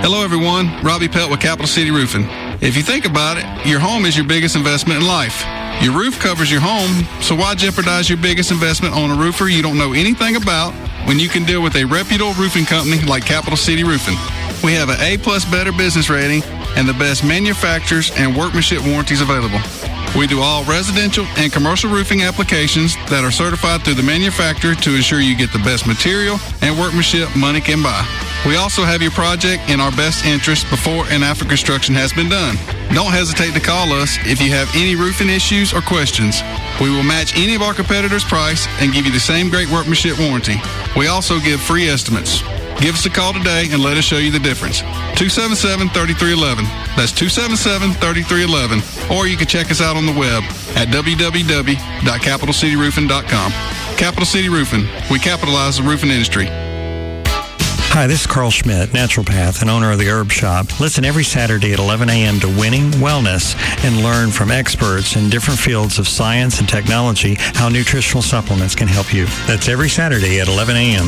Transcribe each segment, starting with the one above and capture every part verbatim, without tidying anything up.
Hello, everyone. Robbie Pelt with Capital City Roofing. If you think about it, your home is your biggest investment in life. Your roof covers your home, so why jeopardize your biggest investment on a roofer you don't know anything about when you can deal with a reputable roofing company like Capital City Roofing? We have an A-plus Better Business rating and the best manufacturers and workmanship warranties available. We do all residential and commercial roofing applications that are certified through the manufacturer to ensure you get the best material and workmanship money can buy. We also have your project in our best interest before and after construction has been done. Don't hesitate to call us if you have any roofing issues or questions. We will match any of our competitors' price and give you the same great workmanship warranty. We also give free estimates. Give us a call today and let us show you the difference. two seven seven, three three one one. That's two seven seven, three three one one. Or you can check us out on the web at w w w dot capital city roofing dot com. Capital City Roofing. We capitalize the roofing industry. Hi, this is Carl Schmidt, naturopath and owner of the Herb Shop. Listen every Saturday at eleven a.m. to Winning Wellness and learn from experts in different fields of science and technology how nutritional supplements can help you. That's every Saturday at eleven a.m.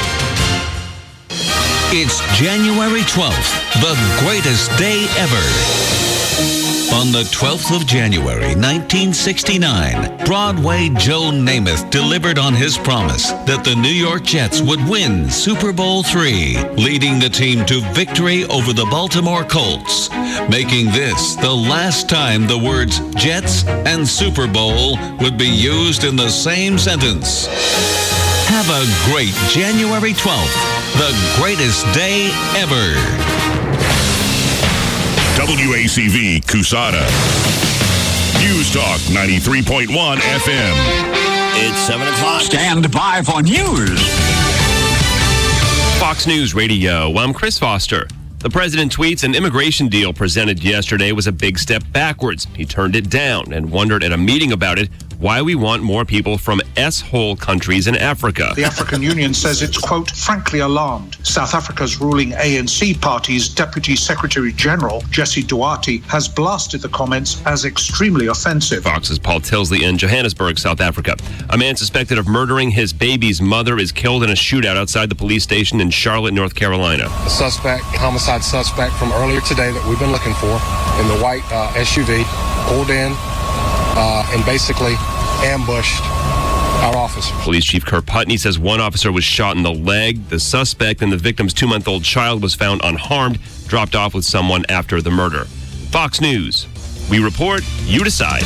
It's January twelfth, the greatest day ever. On the twelfth of January, nineteen sixty-nine, Broadway Joe Namath delivered on his promise that the New York Jets would win Super Bowl three, leading the team to victory over the Baltimore Colts, making this the last time the words Jets and Super Bowl would be used in the same sentence. Have a great January twelfth, the greatest day ever. W A C V Cusada. News Talk ninety-three point one F M. It's seven o'clock. Stand by for news. Fox News Radio. I'm Chris Foster. The president tweets an immigration deal presented yesterday was a big step backwards. He turned it down and wondered at a meeting about it why we want more people from S-hole countries in Africa. The African Union says it's, quote, frankly alarmed. South Africa's ruling A N C party's Deputy Secretary General, Jesse Duarte, has blasted the comments as extremely offensive. Fox's Paul Tilsley in Johannesburg, South Africa. A man suspected of murdering his baby's mother is killed in a shootout outside the police station in Charlotte, North Carolina. A suspect, homicide suspect from earlier today that we've been looking for in the white uh, S U V, pulled in uh, and basically ambushed our officers. Police Chief Kurt Putney says one officer was shot in the leg. The suspect and the victim's two-month-old child was found unharmed, dropped off with someone after the murder. Fox News. We report, you decide.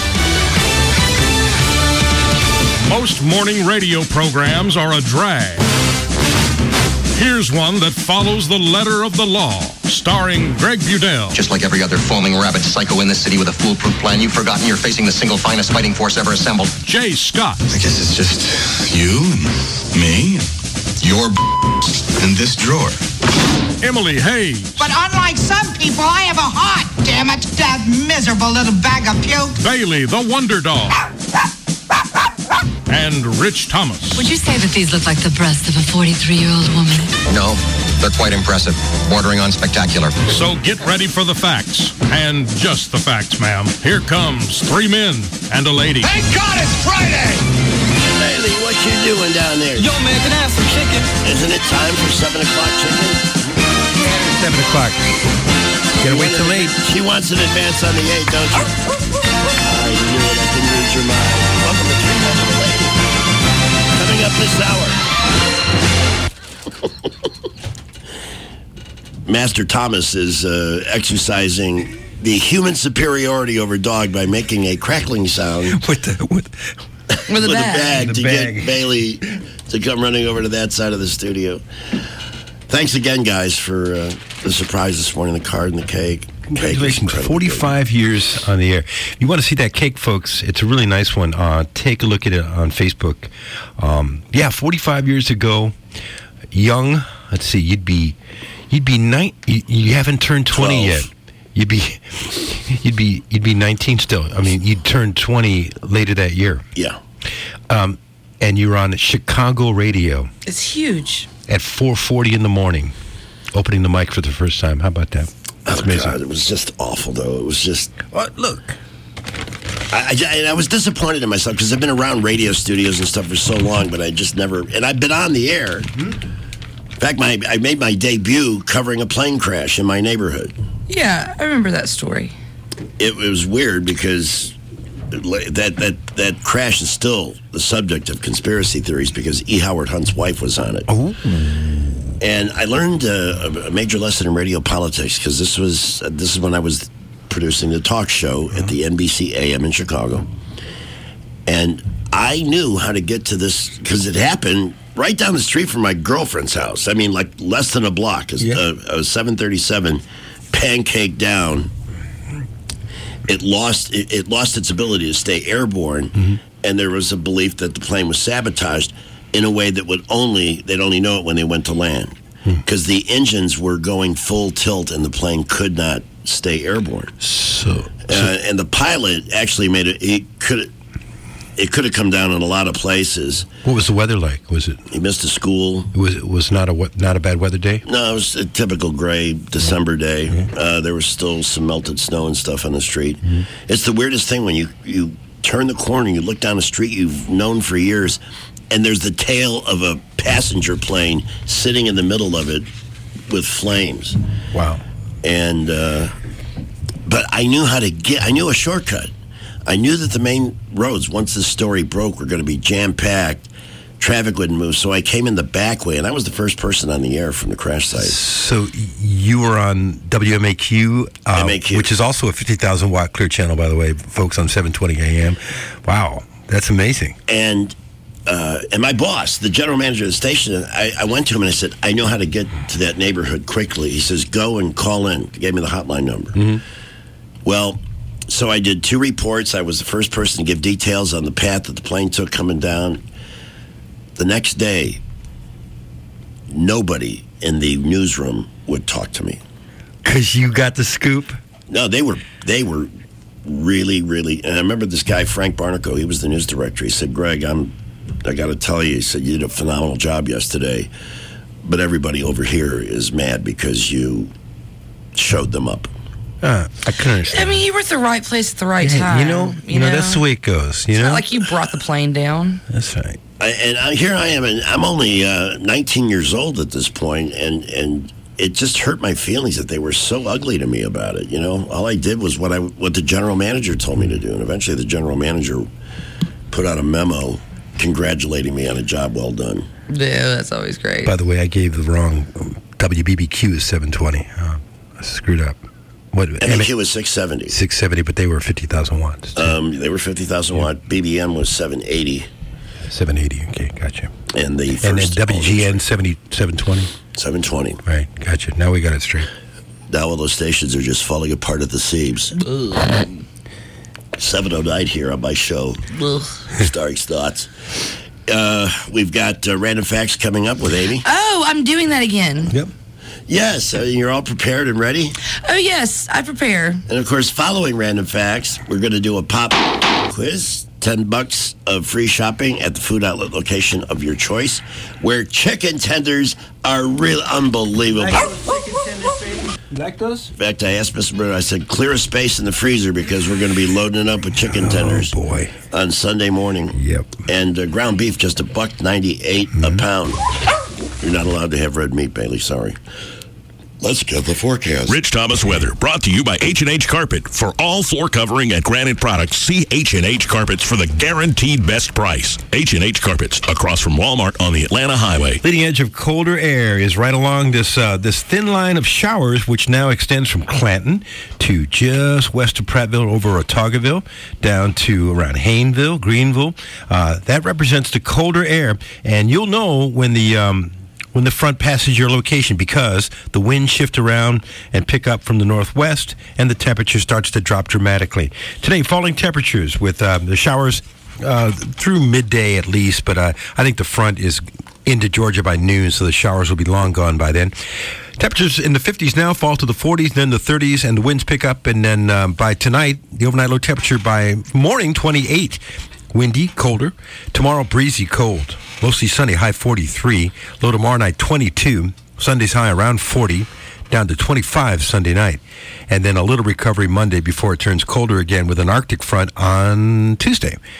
Most morning radio programs are a drag. Here's one that follows the letter of the law, starring Greg Budell. Just like every other foaming rabid psycho in this city with a foolproof plan, you've forgotten you're facing the single finest fighting force ever assembled. Jay Scott. I guess it's just you and me, your in this drawer. Emily Hayes. But unlike some people, I have a heart, damn it. That miserable little bag of puke. Bailey, the Wonder Dog. And Rich Thomas. Would you say that these look like the breasts of a forty-three-year-old woman? No, they're quite impressive, bordering on spectacular. So get ready for the facts, and just the facts, ma'am. Here comes three men and a lady. Thank God it's Friday! Bailey, what you doing down there? Yo, man, can I have some chicken? Isn't it time for seven o'clock chicken? seven o'clock. Gotta wait till eight. She wants an advance on the eight, don't you? I knew it. I can read your mind. Welcome to Three Men and a Lady. Coming up this hour. Master Thomas is uh, exercising the human superiority over dog by making a crackling sound with the with, with, a with bag, a bag with to a bag. get Bailey to come running over to that side of the studio. Thanks again, guys, for uh, the surprise this morning, the card and the cake. Congratulations, forty-five good. Years on the air. If you want to see that cake, folks, it's a really nice one. Uh, take a look at it on Facebook. Um, yeah, forty-five years ago, young. Let's see, you'd be, you'd be nine. You, you haven't turned twenty twelve. Yet. You'd be, you'd be, you'd be nineteen still. I mean, you'd turn twenty later that year. Yeah. Um, and you were on Chicago radio. It's huge. At four forty in the morning, opening the mic for the first time. How about that? That's oh, amazing. God, it was just awful, though. It was just... Uh, look. I, I, I was disappointed in myself because I've been around radio studios and stuff for so long, but I just never... And I've been on the air. Mm-hmm. In fact, my I made my debut covering a plane crash in my neighborhood. Yeah, I remember that story. It, it was weird because that that that crash is still the subject of conspiracy theories because E. Howard Hunt's wife was on it. Oh. And I learned uh, a major lesson in radio politics because this was uh, this is when I was producing the talk show at the N B C A M in Chicago, and I knew how to get to this because it happened right down the street from my girlfriend's house. I mean, like less than a block. Yeah. Uh, a seven thirty-seven pancake down. It lost it, it lost its ability to stay airborne, mm-hmm. and there was a belief that the plane was sabotaged in a way that would only they'd only know it when they went to land because mm-hmm. the engines were going full tilt and the plane could not stay airborne. So, so uh, and the pilot actually made it. He could. It could have come down in a lot of places. What was the weather like? Was it? He missed a school. It was it was not a not a bad weather day? No, it was a typical gray December day. Mm-hmm. Uh, there was still some melted snow and stuff on the street. Mm-hmm. It's the weirdest thing when you, you turn the corner, you look down a street you've known for years, and there's the tail of a passenger plane sitting in the middle of it with flames. Wow. And uh, but I knew how to get. I knew a shortcut. I knew that the main roads, once this story broke, were going to be jam-packed. Traffic wouldn't move, so I came in the back way, and I was the first person on the air from the crash site. So you were on W M A Q, uh, M A Q. Which is also a fifty thousand watt clear channel, by the way, folks, on seven twenty A M. Wow, that's amazing. And uh, and my boss, the general manager of the station, I, I went to him and I said, I know how to get to that neighborhood quickly. He says, go and call in. He gave me the hotline number. Mm-hmm. Well... So I did two reports. I was the first person to give details on the path that the plane took coming down. The next day, nobody in the newsroom would talk to me. Because you got the scoop? No, they were they were really, really... And I remember this guy, Frank Barnaco, he was the news director. He said, Greg, I'm, I got to tell you, he said, you did a phenomenal job yesterday, but everybody over here is mad because you showed them up. Uh, I couldn't understand. I mean, you were at the right place at the right yeah, time. You know, you, you know, know, that's the way it goes. You it's know, not like you brought the plane down. That's right. I, and I, here I am, and I'm only uh, nineteen years old at this point, and and it just hurt my feelings that they were so ugly to me about it. You know, all I did was what I what the general manager told me to do, and eventually the general manager put out a memo congratulating me on a job well done. Yeah, that's always great. By the way, I gave the wrong W B B Q is seven twenty. Uh, I screwed up. What, M A Q was six seventy. six seventy, but they were fifty thousand watts. Um, they were fifty thousand yeah. watt. B B M was seven eighty. seven eighty, okay, gotcha. And the and then W G N seventy, seven twenty? seven twenty. Right, gotcha. Now we got it straight. Now all those stations are just falling apart at the seams. seven oh nine here on my show, Starring Stotts. Uh, we've got uh, Random Facts coming up with Amy. Oh, I'm doing that again. Yep. Yes, uh, you're all prepared and ready? Oh, yes, I prepare. And, of course, following Random Facts, we're going to do a pop quiz. ten bucks of free shopping at the food outlet location of your choice, where chicken tenders are real unbelievable. You like those? In fact, I asked Mister Bruno, I said, clear a space in the freezer because we're going to be loading it up with chicken tenders. Oh, boy. On Sunday morning. Yep. And uh, ground beef, just a buck ninety-eight mm-hmm. a pound. You're not allowed to have red meat, Bailey, sorry. Let's get the forecast. Rich Thomas weather brought to you by H and H Carpet. For all floor covering and granite products, see H and H Carpets for the guaranteed best price. H and H Carpets, across from Walmart on the Atlanta Highway. Leading edge of colder air is right along this uh, this thin line of showers, which now extends from Clanton to just west of Prattville over Otagoville, down to around Hayneville, Greenville. Uh, that represents the colder air, and you'll know when the... Um, when the front passes your location because the winds shift around and pick up from the northwest and the temperature starts to drop dramatically. Today, falling temperatures with uh, the showers uh, through midday at least, but uh, I think the front is into Georgia by noon, so the showers will be long gone by then. Temperatures in the fifties now fall to the forties, then the thirties, and the winds pick up, and then um, by tonight, the overnight low temperature by morning, twenty-eight. Windy, colder. Tomorrow, breezy, cold. Mostly sunny, high forty-three. Low tomorrow night, twenty-two. Sunday's high around forty. Down to twenty-five Sunday night. And then a little recovery Monday before it turns colder again with an Arctic front on Tuesday.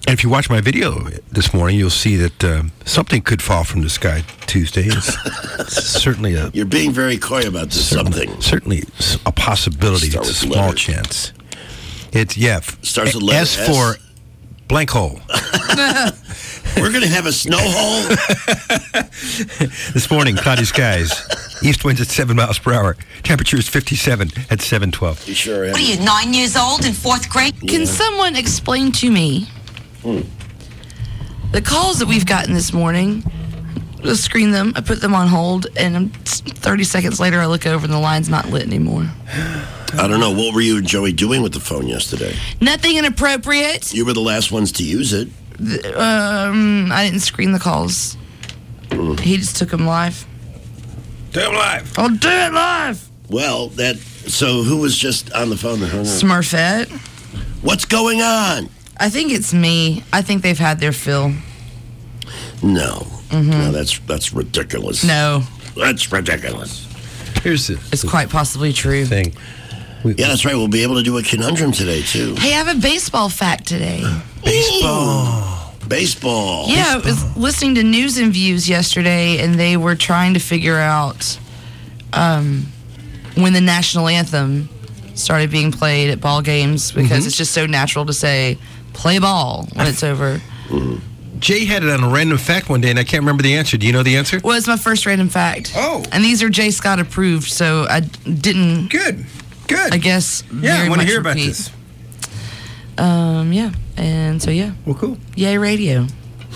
And if you watch my video this morning, you'll see that uh, something could fall from the sky Tuesday. It's, it's certainly a... You're being very coy about this certainly, something. Certainly a possibility. Start It's a with small letters. chance. It's, yeah. Starts with letter S S. for blank hole. We're going to have a snow hole? This morning, cloudy skies. East winds at seven miles per hour. Temperature is fifty-seven at seven twelve. You sure am. What are you, nine years old in fourth grade? Can someone explain to me Hmm. the calls that we've gotten this morning? I screen them, I put them on hold, and thirty seconds later I look over and the line's not lit anymore. I don't know. What were you and Joey doing with the phone yesterday? Nothing inappropriate. You were the last ones to use it. Um, I didn't screen the calls. Mm. He just took them live. Do it live. I'll do it live. Well, that. So who was just on the phone that hung up? Smurfette. What's going on? I think it's me. I think they've had their fill. No. Mm-hmm. No, that's that's ridiculous. No. That's ridiculous. Here's the, It's quite possibly true. thing. Yeah, that's right. We'll be able to do a conundrum today, too. Hey, I have a baseball fact today. Baseball. Baseball. Yeah, I was listening to News and Views yesterday, and they were trying to figure out um, when the national anthem started being played at ball games, because Mhm. it's just so natural to say, play ball when it's over. Jay had it on a random fact one day, and I can't remember the answer. Do you know the answer? Well, it's my first random fact. Oh. And these are Jay Scott approved, so I didn't... Good. Good. I guess Yeah, I very want to much hear about repeat. this. Um, yeah. And so, yeah. Well, cool. Yay, radio.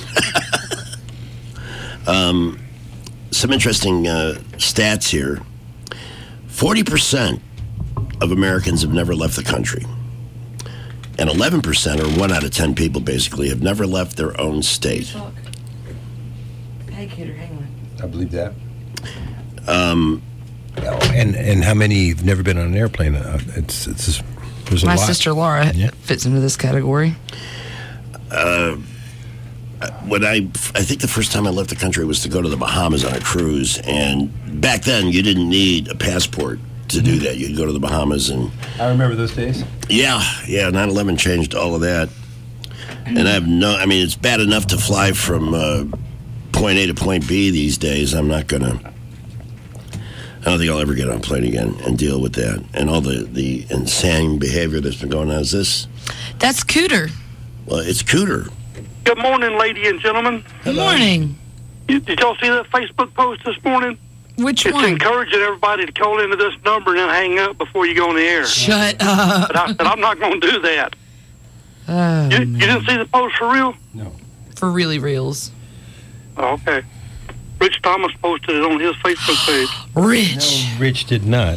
Um, some interesting uh, stats here. forty percent of Americans have never left the country. And eleven percent, or one out of ten people basically, have never left their own state. Hey, kidder, hang on. I believe that. Um, And and how many have never been on an airplane? Uh, it's it's just, there's a My lot. sister Laura Yeah. fits into this category. uh, when I, I think the first time I left the country was to go to the Bahamas on a cruise. And back then, you didn't need a passport to do that. You'd go to the Bahamas and... I remember those days. Yeah, yeah, nine eleven changed all of that. And I have no, I mean, it's bad enough to fly from uh, point A to point B these days. I'm not going to, I don't think I'll ever get on a plane again and deal with that. And all the, the insane behavior that's been going on. Is this? That's Cooter. Well, it's Cooter. Good morning, lady and gentlemen. Good morning. You, did y'all see that Facebook post this morning? Which it's one? encouraging everybody to call into this number and then hang up before you go on the air. Shut up. But, I, but I'm not going to do that. Oh, You, you man. didn't see the post for real? For really reals. Oh, okay. Rich Thomas posted it on his Facebook page. Rich. No, Rich did not.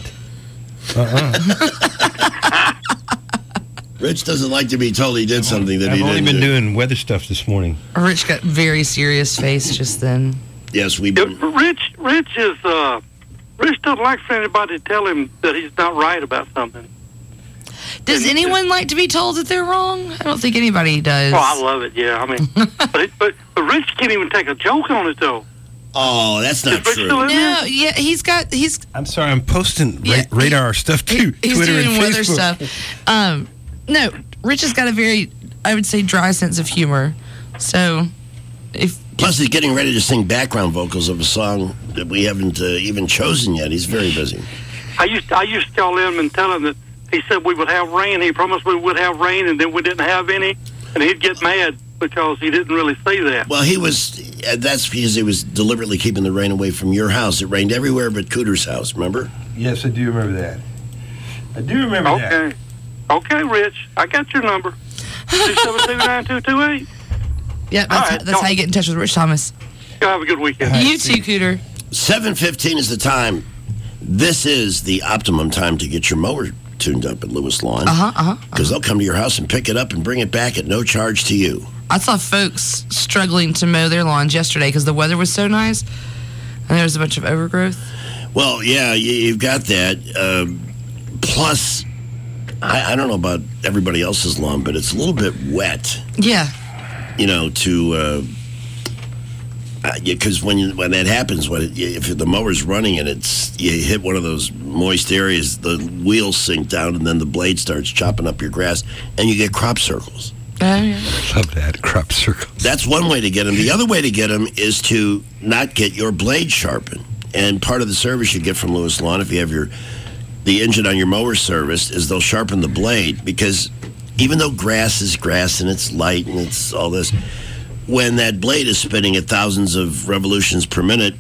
Uh-uh. Rich doesn't like to be told he did something that I've he only didn't been do. doing weather stuff this morning. Rich got very serious face just then. Yes, we. Yeah, Rich, Rich is, uh, Rich doesn't like for anybody to tell him that he's not right about something. Does anyone like to be told that they're wrong? I don't think anybody does. Well, I love it, yeah. I mean, but, it, but, but Rich can't even take a joke on it, though. Oh, that's not Is Rich true. still in there? No, yeah, he's got, he's, I'm sorry, I'm posting ra- Yeah, radar stuff too. he's Twitter doing and weather Facebook. stuff. Um, no, Rich has got a very, I would say, dry sense of humor. So, if Plus, he's getting ready to sing background vocals of a song that we haven't uh, even chosen yet. He's very busy. I used to, I used to call him and tell him that he said we would have rain. He promised we would have rain, and then we didn't have any, and he'd get mad because he didn't really say that. Well, he was, uh, that's because he was deliberately keeping the rain away from your house. It rained everywhere but Cooter's house, remember? Yes, I do remember that. I do remember that. Okay. Okay, Rich, I got your number. two seven two, nine two two eight. yeah, that's, All how, right, that's go. how you get in touch with Rich Thomas. Y'all have a good weekend. You too, Cooter. seven fifteen is the time. This is the optimum time to get your mower tuned up at Lewis Lawn. Uh-huh, uh-huh. Because they'll come to your house and pick it up and bring it back at no charge to you. I saw folks struggling to mow their lawns yesterday because the weather was so nice, and there was a bunch of overgrowth. Well, yeah, you, you've got that. Um, plus, I, I don't know about everybody else's lawn, but it's a little bit wet. Yeah. You know, to uh, because when you, when that happens, when it, if the mower's running and it's you hit one of those moist areas, the wheels sink down and then the blade starts chopping up your grass, and you get crop circles. Oh, yeah. Love that, crop circles. That's one way to get them. The other way to get them is to not get your blade sharpened. And part of the service you get from Lewis Lawn, if you have your the engine on your mower serviced, is they'll sharpen the blade, because even though grass is grass and it's light and it's all this, when that blade is spinning at thousands of revolutions per minute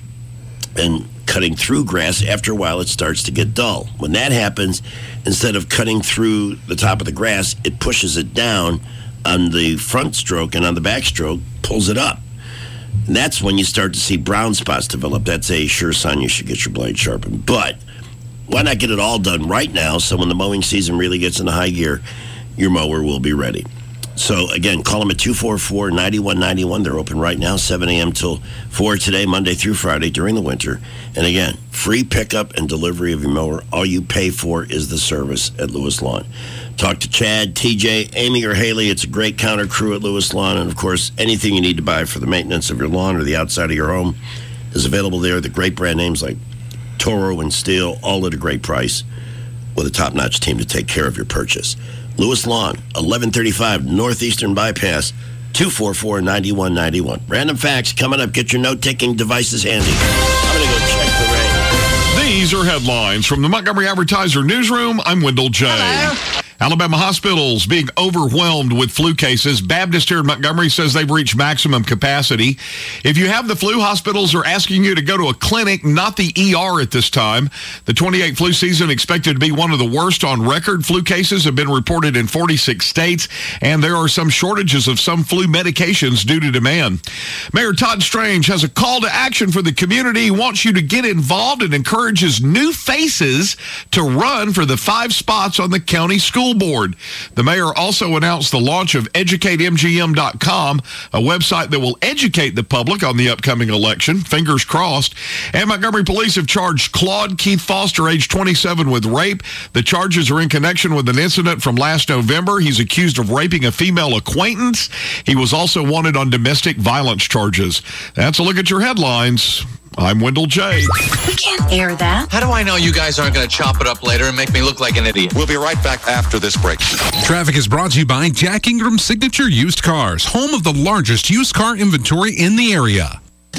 and cutting through grass, after a while it starts to get dull. When that happens, instead of cutting through the top of the grass, it pushes it down on the front stroke, and on the back stroke pulls it up. And that's when you start to see brown spots develop. That's a sure sign you should get your blade sharpened. But why not get it all done right now, so when the mowing season really gets into high gear, your mower will be ready. So, again, call them at two four four, nine one nine one. They're open right now, seven a.m. till four today, Monday through Friday during the winter. And, again, free pickup and delivery of your mower. All you pay for is the service at Lewis Lawn. Talk to Chad, T J, Amy, or Haley. It's a great counter crew at Lewis Lawn. And, of course, anything you need to buy for the maintenance of your lawn or the outside of your home is available there. The great brand names like Toro and Steel, all at a great price, with a top-notch team to take care of your purchase. Lewis Lawn, eleven thirty-five Northeastern Bypass, two four four, nine one nine one. Random facts coming up. Get your note-taking devices handy. I'm going to go check the rain. These are headlines from the Montgomery Advertiser Newsroom. I'm Wendell J. Hello. Alabama hospitals being overwhelmed with flu cases. Baptist here in Montgomery says they've reached maximum capacity. If you have the flu, hospitals are asking you to go to a clinic, not the E R at this time. The twenty-eight flu season expected to be one of the worst on record. Flu cases have been reported in forty-six states, and there are some shortages of some flu medications due to demand. Mayor Todd Strange has a call to action for the community. He wants you to get involved and encourages new faces to run for the five spots on the county school board. The mayor also announced the launch of educate M G M dot com, a website that will educate the public on the upcoming election. Fingers crossed. And Montgomery police have charged Claude Keith Foster, age twenty-seven, with rape. The charges are in connection with an incident from last November. He's accused of raping a female acquaintance. He was also wanted on domestic violence charges. That's a look at your headlines. I'm Wendell J. We can't air that. How do I know you guys aren't going to chop it up later and make me look like an idiot? We'll be right back after this break. Traffic is brought to you by Jack Ingram Signature Used Cars, home of the largest used car inventory in the area.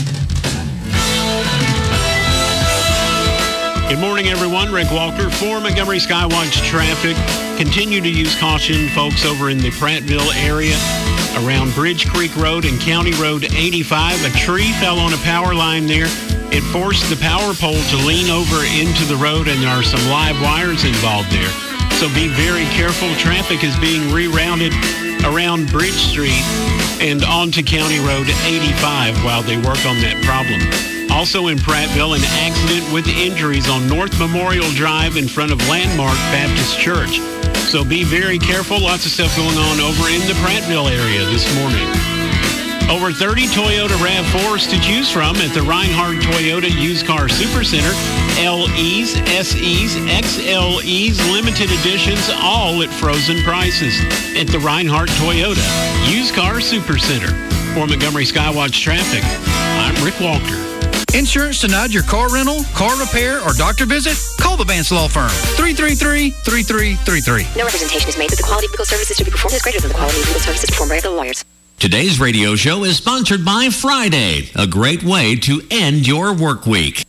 Good morning, everyone. Rick Walker for Montgomery Skywatch Traffic. Continue to use caution, folks, over in the Prattville area around Bridge Creek Road and County Road eighty-five. A tree fell on a power line there. It forced the power pole to lean over into the road, and there are some live wires involved there. So be very careful. Traffic is being rerouted around Bridge Street and onto County Road eighty-five while they work on that problem. Also in Prattville, an accident with injuries on North Memorial Drive in front of Landmark Baptist Church. So be very careful. Lots of stuff going on over in the Prattville area this morning. Over thirty Toyota RAV fours to choose from at the Reinhardt Toyota Used Car Supercenter. L Es, S Es, X L Es, limited editions, all at frozen prices at the Reinhardt Toyota Used Car Supercenter. For Montgomery Skywatch Traffic, I'm Rick Walker. Insurance denied your car rental, car repair, or doctor visit? Call the Vance Law Firm. three three three, three three three three. No representation is made that the quality of legal services to be performed is greater than the quality of legal services performed by other lawyers. Today's radio show is sponsored by Friday, a great way to end your work week.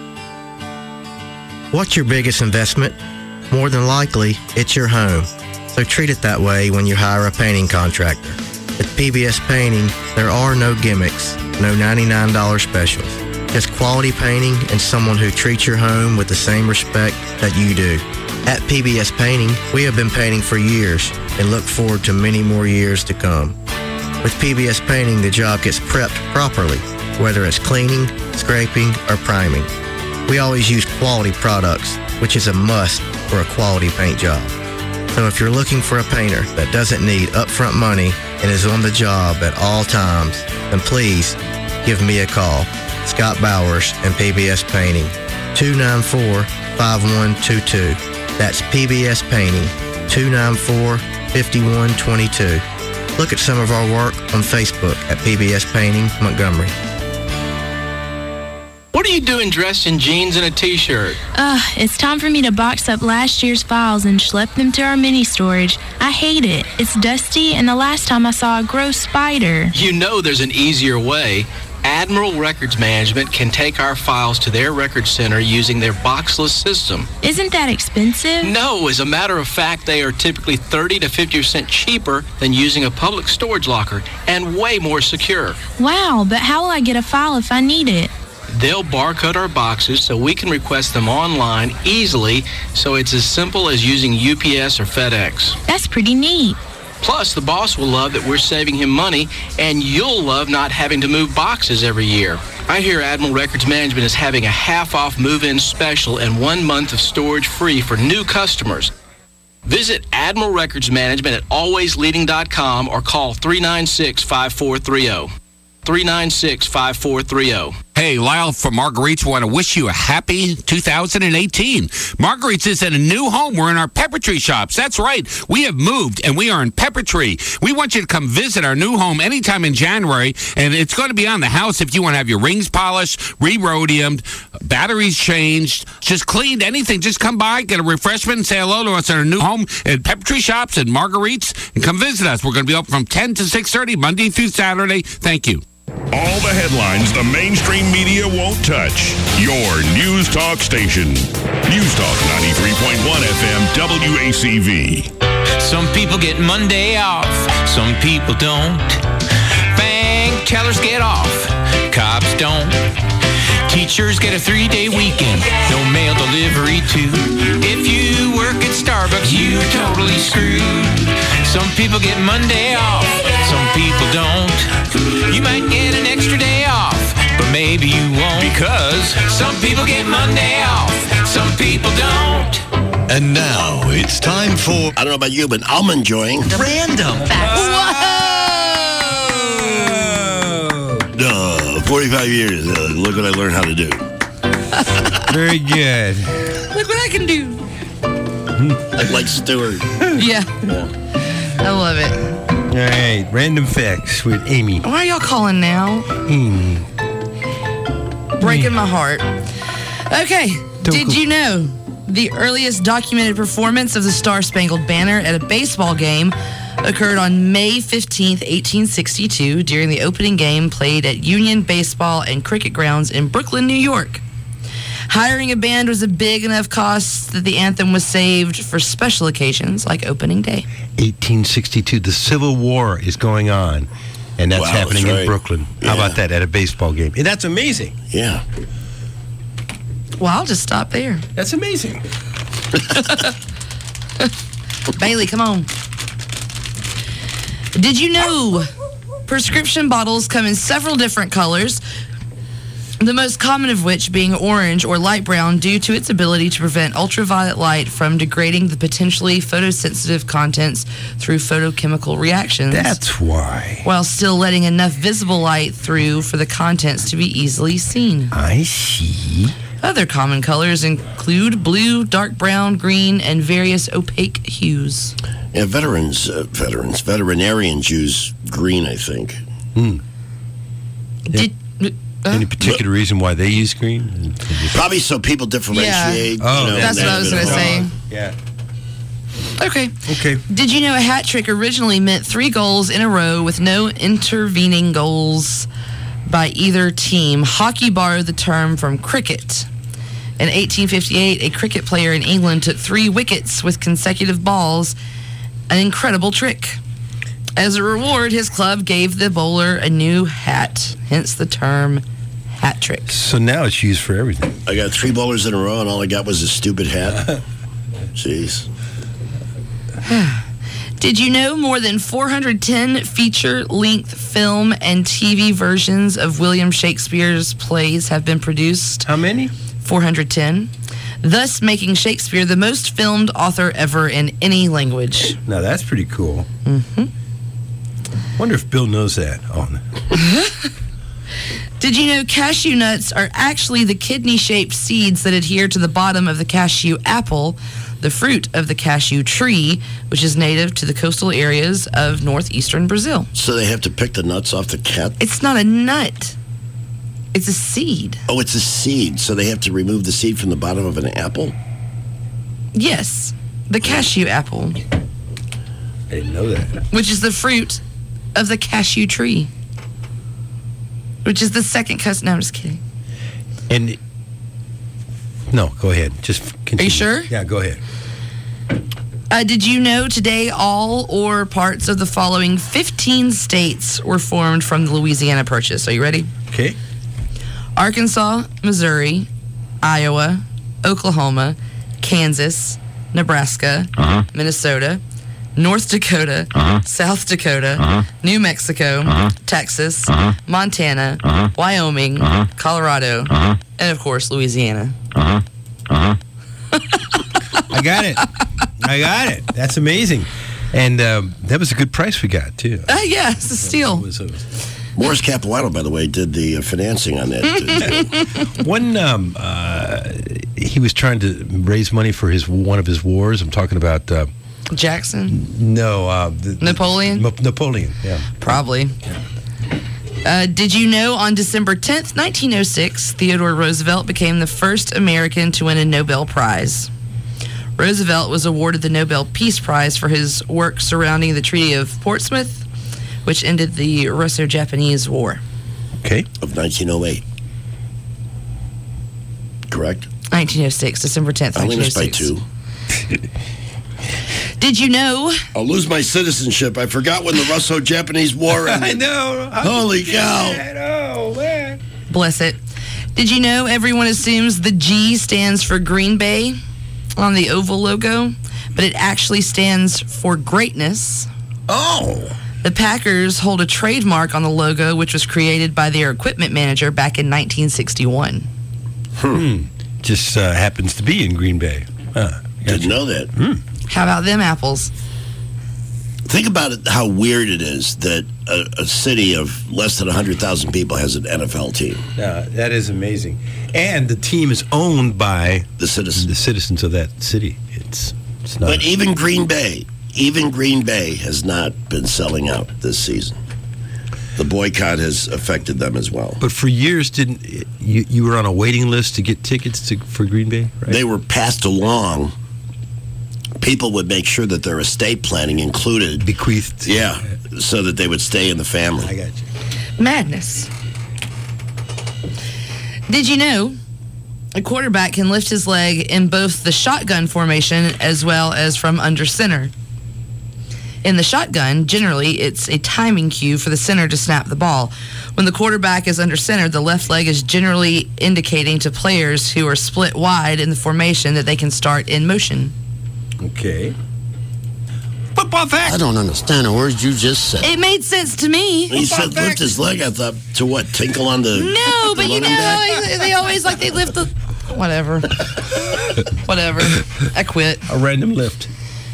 What's your biggest investment? More than likely, it's your home. So treat it that way when you hire a painting contractor. At P B S Painting, there are no gimmicks, no ninety-nine dollars specials. Just quality painting and someone who treats your home with the same respect that you do. At P B S Painting, we have been painting for years and look forward to many more years to come. With P B S Painting, the job gets prepped properly, whether it's cleaning, scraping, or priming. We always use quality products, which is a must for a quality paint job. So if you're looking for a painter that doesn't need upfront money and is on the job at all times, then please give me a call. Scott Bowers and P B S Painting, two nine four, five one two two. That's P B S Painting, two nine four, five one two two. Look at some of our work on Facebook at P B S Painting Montgomery. What are you doing dressed in jeans and a t-shirt? Ugh, it's time for me to box up last year's files and schlep them to our mini storage. I hate it. It's dusty, and the last time I saw a gross spider. You know there's an easier way. Admiral Records Management can take our files to their record center using their boxless system. Isn't that expensive? No, as a matter of fact, they are typically thirty to fifty percent cheaper than using a public storage locker and way more secure. Wow, but how will I get a file if I need it? They'll barcode our boxes so we can request them online easily, so it's as simple as using U P S or FedEx. That's pretty neat. Plus, the boss will love that we're saving him money, and you'll love not having to move boxes every year. I hear Admiral Records Management is having a half-off move-in special and one month of storage free for new customers. Visit Admiral Records Management at always leading dot com or call three nine six, five four three zero. three nine six, five four three zero. Hey, Lyle from Marguerite's want to wish you a happy two thousand eighteen. Marguerite's is in a new home. We're in our Pepper Tree shops. That's right. We have moved, and we are in Pepper Tree. We want you to come visit our new home anytime in January, and it's going to be on the house if you want to have your rings polished, re-rhodiumed, batteries changed, just cleaned, anything. Just come by, get a refreshment, and say hello to us in our new home at Pepper Tree shops and Marguerite's, and come visit us. We're going to be open from ten to six thirty, Monday through Saturday. Thank you. All the headlines the mainstream media won't touch. Your News Talk station. News Talk ninety-three point one F M W A C V. Some people get Monday off, some people don't. Bank tellers get off, cops don't. Teachers get a three-day weekend, no mail delivery too. If you work at Starbucks, you're totally screwed. Some people get Monday off, some people don't. You might get an extra day off, but maybe you won't. Because some people get Monday off, some people don't. And now it's time for, I don't know about you, but I'm enjoying Random Whoa! Uh, forty-five years. Uh, look what I learned how to do. Very good. Look what I can do. Like Stewart. Yeah. I love it. All right, Random Facts with Amy. Why are y'all calling now? Amy. Breaking my heart. Okay, Don't did go- you know the earliest documented performance of the Star-Spangled Banner at a baseball game occurred on May fifteenth, eighteen sixty-two, during the opening game played at Union Baseball and Cricket Grounds in Brooklyn, New York. Hiring a band was a big enough cost that the anthem was saved for special occasions like opening day. eighteen sixty-two, the Civil War is going on, and that's Wow, happening that's right. in Brooklyn. Yeah. How about that, at a baseball game? And that's amazing. Yeah. Well, I'll just stop there. That's amazing. Bailey, come on. Did you know prescription bottles come in several different colors, the most common of which being orange or light brown due to its ability to prevent ultraviolet light from degrading the potentially photosensitive contents through photochemical reactions. That's why. While still letting enough visible light through for the contents to be easily seen. I see. Other common colors include blue, dark brown, green, and various opaque hues. Yeah, veterans, uh, veterans, veterinarians use green, I think. Hmm. Did, uh, Any particular reason why they use green? Probably so people differentiate. Yeah. Oh, you know, that's what I was going to say. Yeah. Okay. Okay. Did you know a hat trick originally meant three goals in a row with no intervening goals by either team? Hockey borrowed the term from cricket. In eighteen fifty-eight, a cricket player in England took three wickets with consecutive balls, an incredible trick. As a reward, his club gave the bowler a new hat, hence the term hat trick. So now it's used for everything. I got three bowlers in a row, and all I got was a stupid hat. Jeez. Did you know more than four hundred ten feature-length film and T V versions of William Shakespeare's plays have been produced? How many? four hundred ten. Thus making Shakespeare the most filmed author ever in any language. Now that's pretty cool. Mm-hmm. Wonder if Bill knows that. Oh, no. Did you know cashew nuts are actually the kidney-shaped seeds that adhere to the bottom of the cashew apple, the fruit of the cashew tree, which is native to the coastal areas of northeastern Brazil? So they have to pick the nuts off the cat? It's not a nut. It's a seed. Oh, it's a seed. So they have to remove the seed from the bottom of an apple? Yes. The cashew apple. I didn't know that. Which is the fruit of the cashew tree. Which is the second cousin. No, I'm just kidding. And no, go ahead. Just continue. Are you sure? Yeah, go ahead. Uh, did you know today all or parts of the following fifteen states were formed from the Louisiana Purchase? Are you ready? Okay. Arkansas, Missouri, Iowa, Oklahoma, Kansas, Nebraska, Uh-huh. Minnesota, North Dakota, Uh-huh. South Dakota, Uh-huh. New Mexico, Uh-huh. Texas, Uh-huh. Montana, Uh-huh. Wyoming, Uh-huh. Colorado, Uh-huh. and of course Louisiana. Uh-huh. Uh-huh. I got it. I got it. That's amazing. And um, that was a good price we got, too. Uh, yeah, it's a steal. It was a- Morris Capuano, by the way, did the uh, financing on that. One, um, uh, he was trying to raise money for his one of his wars. I'm talking about uh, Jackson? no, uh, the, Napoleon? Mo- Napoleon. Yeah, Probably. Uh, did you know on December tenth, nineteen oh six, Theodore Roosevelt became the first American to win a Nobel Prize? Roosevelt was awarded the Nobel Peace Prize for his work surrounding the Treaty of Portsmouth, which ended the Russo-Japanese War. Okay. Of nineteen oh eight. Correct? nineteen oh six, December tenth, I only nineteen oh missed six. by two. Did you know? I'll lose my citizenship. I forgot when the Russo-Japanese War ended. I know. Holy cow. Oh, man. Bless it. Did you know everyone assumes the G stands for Green Bay on the Oval logo, but it actually stands for greatness? Oh. The Packers hold a trademark on the logo, which was created by their equipment manager back in nineteen sixty-one. Hmm. Just uh, happens to be in Green Bay. Huh. Didn't know that. Hmm. How about them apples? Think about it, how weird it is that a, a city of less than one hundred thousand people has an N F L team. Uh, that is amazing. And the team is owned by the citizens, the citizens of that city. It's it's not. But even Green Bay, even Green Bay has not been selling out this season. The boycott has affected them as well. But for years, didn't you? You were on a waiting list to get tickets to, for Green Bay, right? They were passed along. People would make sure that their estate planning included bequeathed. Yeah, so that they would stay in the family. I got you. Madness. Did you know a quarterback can lift his leg in both the shotgun formation as well as from under center? In the shotgun, generally, it's a timing cue for the center to snap the ball. When the quarterback is under center, the left leg is generally indicating to players who are split wide in the formation that they can start in motion. Okay. Football fact. I don't understand the words you just said. It made sense to me. He said lift his leg. I thought to what? Tinkle on the. No, the but you know running how back? they- they always like they lift the. Whatever. Whatever. I quit. A random lift.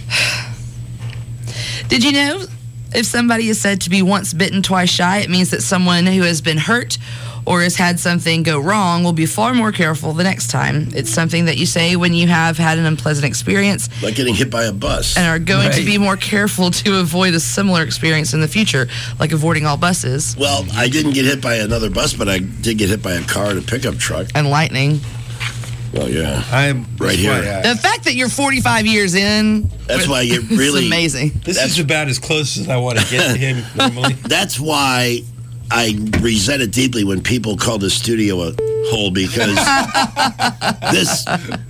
Did you know if somebody is said to be once bitten, twice shy, it means that someone who has been hurt or has had something go wrong will be far more careful the next time. It's something that you say when you have had an unpleasant experience Like getting hit by a bus. and are going to Right. be more careful to avoid a similar experience in the future, like avoiding all buses. Well, I didn't get hit by another bus, but I did get hit by a car and a pickup truck. And lightning. Well, yeah. I'm right here. The fact that you're forty-five years in, That's why you it's really amazing. This is about as close as I want to get to him normally. That's why I resent it deeply when people call the studio a hole, because this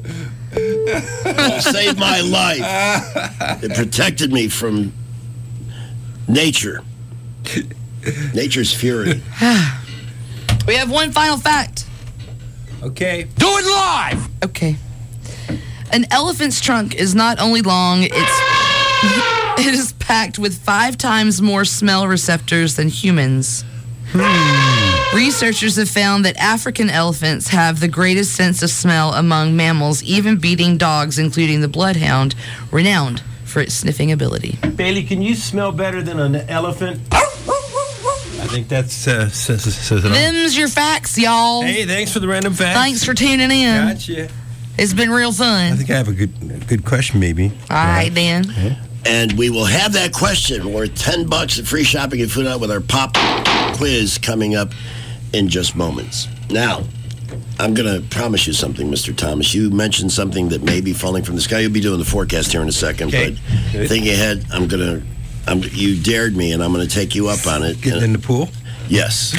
saved my life. It protected me from nature. Nature's fury. We have one final fact. Okay. Do it live! Okay. An elephant's trunk is not only long, it's it is packed with five times more smell receptors than humans. Hmm. Researchers have found that African elephants have the greatest sense of smell among mammals, even beating dogs, including the bloodhound, renowned for its sniffing ability. Bailey, can you smell better than an elephant? I think that's uh, says, says it all. Them's your facts, y'all. Hey, thanks for the random facts. Thanks for tuning in. Gotcha. It's been real I fun. think I have a good a good question, maybe. All right, then. And we will have that question worth ten bucks at free shopping and food out with our pop quiz coming up in just moments. Now, I'm going to promise you something, Mister Thomas. You mentioned something that may be falling from the sky. You'll be doing the forecast here in a second, Okay. but Good. think ahead. I'm going to. I'm, you dared me, and I'm going to take you up on it. Getting in the pool? Yes.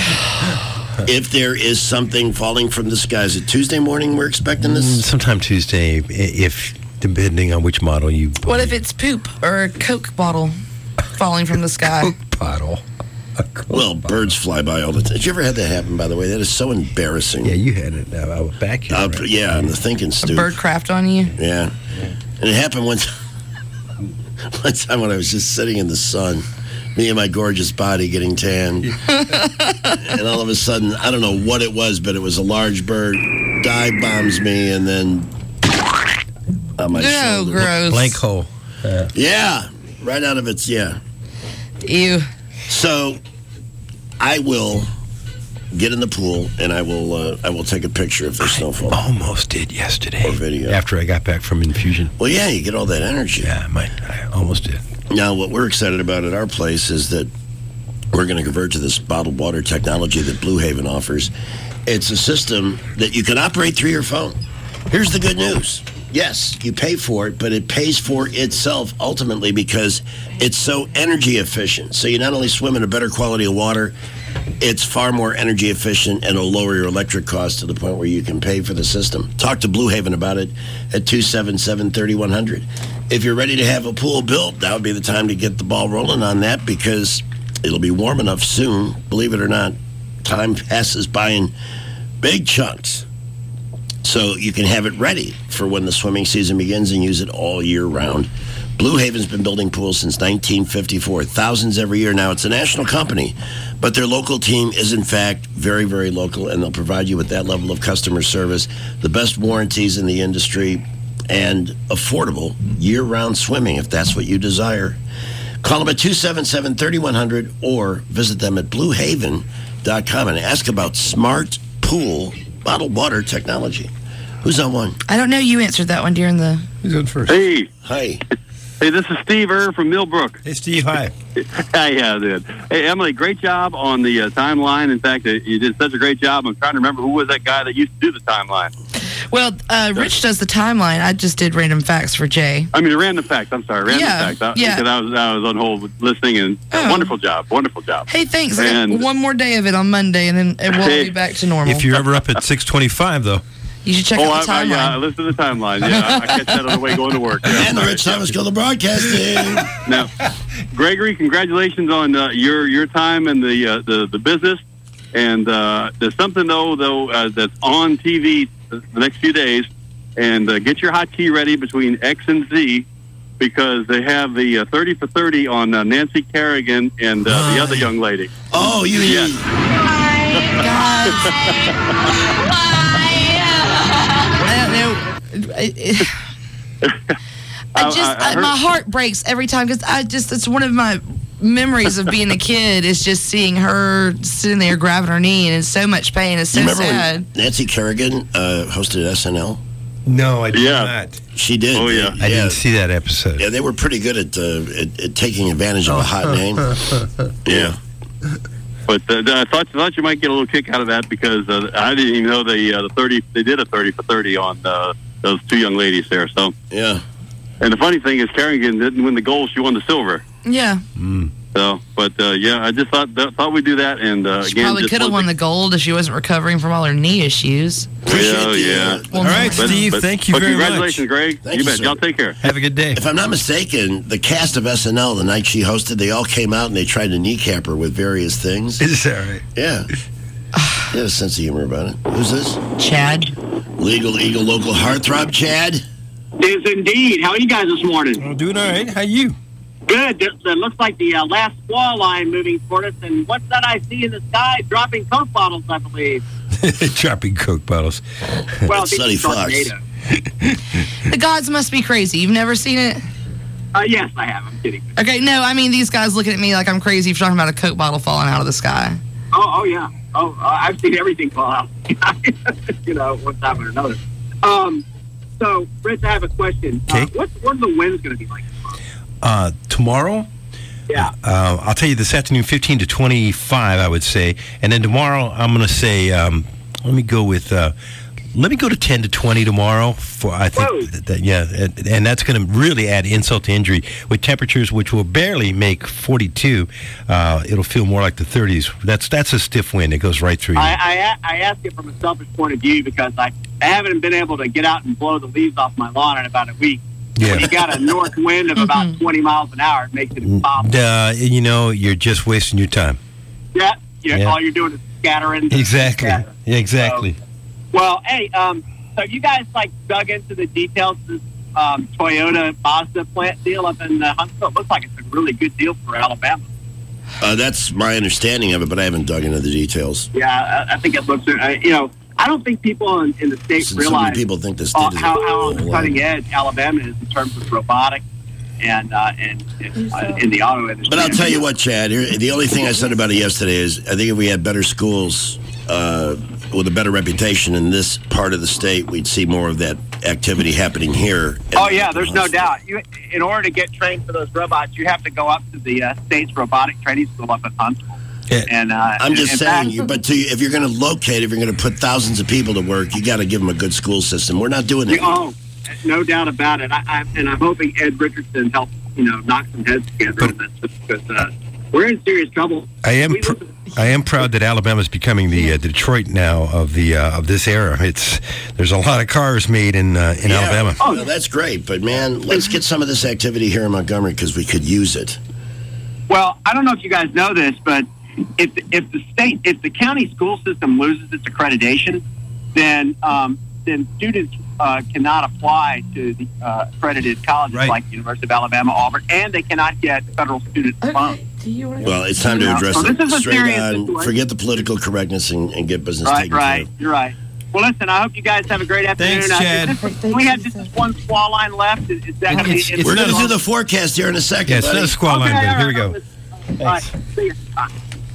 If there is something falling from the sky, is it Tuesday morning we're expecting Mm, this? Sometime Tuesday, i- if depending on which model you. What if it's poop or a Coke bottle falling from the sky? Coke bottle. Well, birds fly by all the time. Did you ever had that happen, by the way? That is so embarrassing. Yeah, you had it uh, back here. Uh, right? Yeah, on the thinking A stoop. bird craft on you? Yeah. And it happened one time, one time when I was just sitting in the sun, me and my gorgeous body getting tanned. And all of a sudden, I don't know what it was, but it was a large bird, dive bombs me, and then on my No, shoulder. gross. Blank hole. Uh, Yeah, right out of its, yeah. Ew. So I will get in the pool, and I will uh, I will take a picture if there's snowfall. Almost did yesterday. Or video. After I got back from infusion. Well, yeah, you get all that energy. Yeah, my, I almost did. Now, what we're excited about at our place is that we're going to convert to this bottled water technology that Blue Haven offers. It's a system that you can operate through your phone. Here's the good news. Yes, you pay for it, but it pays for itself ultimately because it's so energy efficient. So you not only swim in a better quality of water, it's far more energy efficient and it'll lower your electric costs to the point where you can pay for the system. Talk to Blue Haven about it at two seven seven, three one zero zero. If you're ready to have a pool built, that would be the time to get the ball rolling on that because it'll be warm enough soon. Believe it or not, time passes by in big chunks. So you can have it ready for when the swimming season begins and use it all year round. Blue Haven's been building pools since nineteen fifty-four, thousands every year. Now, it's a national company, but their local team is, in fact, very, very local, and they'll provide you with that level of customer service, the best warranties in the industry, and affordable year-round swimming, if that's what you desire. Call them at two seven seven, three one zero zero or visit them at blue haven dot com and ask about smart pool bottled water technology. Who's on one? I don't know. You answered that one during the. Who's on first? Hey. Hi. Hey, this is Steve Err from Millbrook. Hey, Steve. Hi. Hi, yeah, dude. Hey, Emily, great job on the uh, timeline. In fact, uh, you did such a great job. I'm trying to remember who was that guy that used to do the timeline. Well, uh, Rich does the timeline. I just did random facts for Jay. I mean, random facts. I'm sorry, random Yeah, facts. I, yeah. Because I was I was on hold listening, and uh, Oh. wonderful job, wonderful job. Hey, thanks. I got And- one more day of it on Monday, and then and we'll Hey. be back to normal. If you're ever up at six twenty-five, though. You should check oh, out the I, I, timeline. yeah, I listen to the timeline. Yeah, I, I catch that on the way going to work. Yeah, And the sorry. Rich Thomas Go to Broadcasting. Now, Gregory, congratulations on uh, your your time in the uh, the, the business. And uh, there's something though though uh, that's on T V the next few days. And uh, get your hot tea ready between X and Z because they have the uh, thirty for thirty on uh, Nancy Kerrigan and uh, the other young lady. Oh, you Yes. I don't know. I, it- I just, I- I I heard- my heart breaks every time because I just, it's one of my memories of being a kid is just seeing her sitting there grabbing her knee and it's so much pain. It's so You remember sad. when Nancy Kerrigan uh, hosted S N L? No, I did Yeah. not. She did. Oh, yeah. I didn't see that episode. Yeah, they were pretty good at, uh, at, at taking advantage of a hot name. Yeah. But uh, I thought thought you might get a little kick out of that because uh, I didn't even know they uh, the thirty they did a thirty for thirty on uh, those two young ladies there. So Yeah. and the funny thing is Kerrigan didn't win the gold; she won the silver. Yeah. So, but uh, yeah, I just thought th- thought we'd do that. And uh, She again, probably just could have wanted won the gold if she wasn't recovering from all her knee issues. to- Yeah, yeah. All right, But- Steve, but- thank you but very much. congratulations, Greg. Thank you you, bet. sir. Y'all take care. Have a good day. If I'm not mistaken, the cast of S N L, the night she hosted, they all came out and they tried to kneecap her with various things. Is that right? Yeah. She had a sense of humor about it. Who's this? Chad. Legal Eagle Local Heartthrob, Chad? Is indeed. How are you guys this morning? I'm doing all right. How you? Good. It uh, looks like the uh, last squall line moving toward us. And what's that I see in the sky? Dropping Coke bottles, I believe. Dropping Coke bottles. Well, That's Sonny it's a Fox. tornado. The gods must be crazy. You've never seen it? Uh, yes, I have. I'm kidding. Okay, no, I mean, these guys looking at me like I'm crazy for talking about a Coke bottle falling out of the sky. Oh, oh yeah. Oh, uh, I've seen everything fall out. You know, one time or another. Um, so, Rich, I have a question. Uh, Okay. what's what are the winds going to be like? Uh, tomorrow, Yeah. uh, I'll tell you this afternoon, fifteen to twenty-five, I would say. And then tomorrow, I'm going to say um, let me go with. Uh, Let me go to ten to twenty tomorrow. For I think that, that yeah, and, and that's going to really add insult to injury with temperatures which will barely make forty-two. Uh, it'll feel more like the thirties. That's that's a stiff wind. It goes right through you. I, I, I ask it from a selfish point of view because I, I haven't been able to get out and blow the leaves off my lawn in about a week. Yeah. When you got a north wind of about twenty miles an hour, it makes it impossible. Uh, you know, you're just wasting your time. Yeah, yeah, Yeah. all you're doing is scattering. Exactly. Scattering. Yeah, exactly. So, well, hey, um, so you guys like dug into the details of this um, Toyota Mazda plant deal up in uh, Huntsville? It looks like it's a really good deal for Alabama. Uh, that's my understanding of it, but I haven't dug into the details. Yeah, I, I think it looks. Uh, you know, I don't think people in, in the state Since realize so many people think the state uh, is how, how on the a- cutting edge Alabama is in terms of robotics and uh, and, and uh, in the auto industry. But I'll tell you what, Chad. Here, the only thing I said about it yesterday is I think if we had better schools uh, with a better reputation in this part of the state, we'd see more of that activity happening here. Oh yeah, there's no doubt. You, in order to get trained for those robots, you have to go up to the uh, state's robotic training school up in Huntsville. And uh, I'm just in saying, fact- you, but to, if you're going to locate, if you're going to put thousands of people to work, you got to give them a good school system. We're not doing it. Oh, no doubt about it. I, I, and I'm hoping Ed Richardson helps, you know, knock some heads together on this because uh, we're in serious trouble. I am pr- I am proud that Alabama is becoming the uh, Detroit now of the uh, of this era. It's there's a lot of cars made in uh, in Yeah. Alabama. Oh, no, that's great. But, man, let's get some of this activity here in Montgomery because we could use it. Well, I don't know if you guys know this, but if if the state, if the county school system loses its accreditation, then um, then students uh, cannot apply to the uh, accredited colleges like the University of Alabama, Auburn, and they cannot get federal student loans. Well, it's time to Yeah. address So it this is a straight serious on. situation. Forget the political correctness and, and get business Right, taken right, care you're right. Well, listen, I hope you guys have a great afternoon. Thanks, Uh, Chad. is this- we have just this one squall line left. Is, is that of. how many? It's, we're going to do the forecast here in a second. Yeah, it's not buddy. a squall line, Okay, but here we all go. All right, see you. Bye.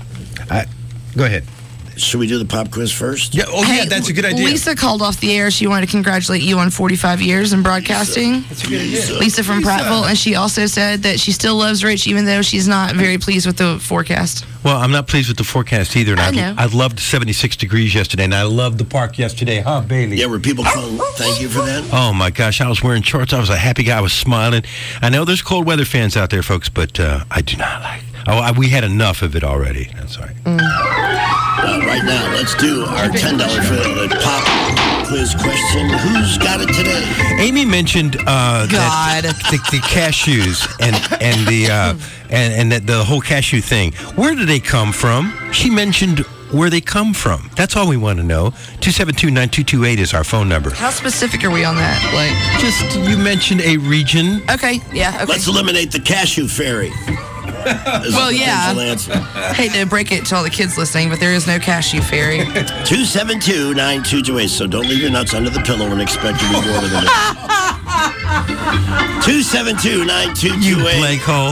I, go ahead. Should we do the pop quiz first? Yeah. Oh, Hey, Lisa called off the air. She wanted to congratulate you on forty-five years in broadcasting. That's a good idea. Lisa from Lisa. Prattville, and she also said that she still loves Rich, even though she's not very pleased with the forecast. Well, I'm not pleased with the forecast either. And I I'd- know. I loved seventy-six degrees yesterday, and I loved the park yesterday, huh, Bailey? Yeah, were people calling? Thank you for that. Oh my gosh, I was wearing shorts. I was a happy guy. I was smiling. I know there's cold weather fans out there, folks, but uh, I do not like. Oh, I, we had enough of it already. That's all right. Well, right now, let's do our ten dollars for the pop quiz question. Who's got it today? Amy mentioned uh, that the, the cashews and and the uh, and and that the whole cashew thing. Where do they come from? She mentioned where they come from. That's all we want to know. two seven two, nine two two eight is our phone number. How specific are we on that? Like, just you mentioned a region. Okay, yeah, okay. Let's eliminate the cashew fairy. Is Well, the yeah. potential answer. Hate to break it to all the kids listening, but there is no cashew fairy. two seven two, nine two two eight. So don't leave your nuts under the pillow and expect to be rewarded with it. two seven two, nine two two eight. Blank hole.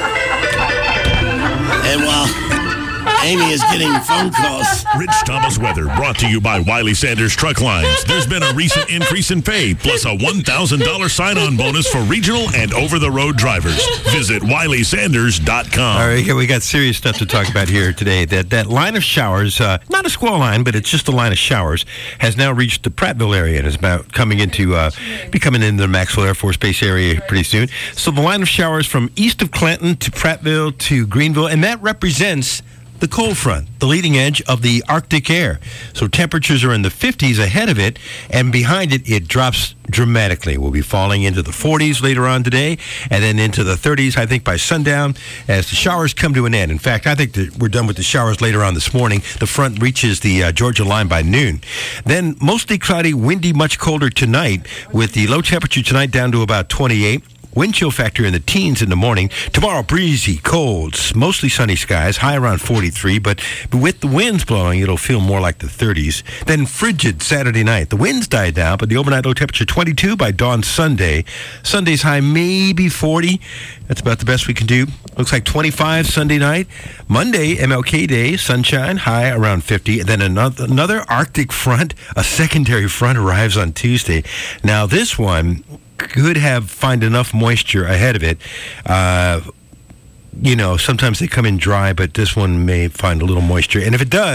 And while Amy is getting phone calls. Rich Thomas weather brought to you by Wiley Sanders Truck Lines. There's been a recent increase in pay, plus a one thousand dollars sign-on bonus for regional and over-the-road drivers. Visit wiley sanders dot com. All right, here we got serious stuff to talk about here today. That that line of showers, uh, not a squall line, but it's just a line of showers, has now reached the Prattville area and is about coming into, uh, be coming into the Maxwell Air Force Base area pretty soon. So the line of showers from east of Clanton to Prattville to Greenville, and that represents the cold front, the leading edge of the Arctic air. So temperatures are in the fifties ahead of it, and behind it, it drops dramatically. We'll be falling into the forties later on today, and then into the thirties, I think, by sundown, as the showers come to an end. In fact, I think that we're done with the showers later on this morning. The front reaches the uh, Georgia line by noon. Then mostly cloudy, windy, much colder tonight, with the low temperature tonight down to about twenty-eight. Wind chill factor in the teens in the morning. Tomorrow, breezy, cold, mostly sunny skies, high around forty-three, but with the winds blowing, it'll feel more like the thirties. Then frigid Saturday night. The winds die down, but the overnight low temperature twenty-two by dawn Sunday. Sunday's high maybe forty. That's about the best we can do. Looks like twenty-five Sunday night. Monday, M L K Day, sunshine, high around fifty. And then another, another Arctic front, a secondary front, arrives on Tuesday. Now, this one could have find enough moisture ahead of it. Uh, you know, sometimes they come in dry, but this one may find a little moisture. And if it does,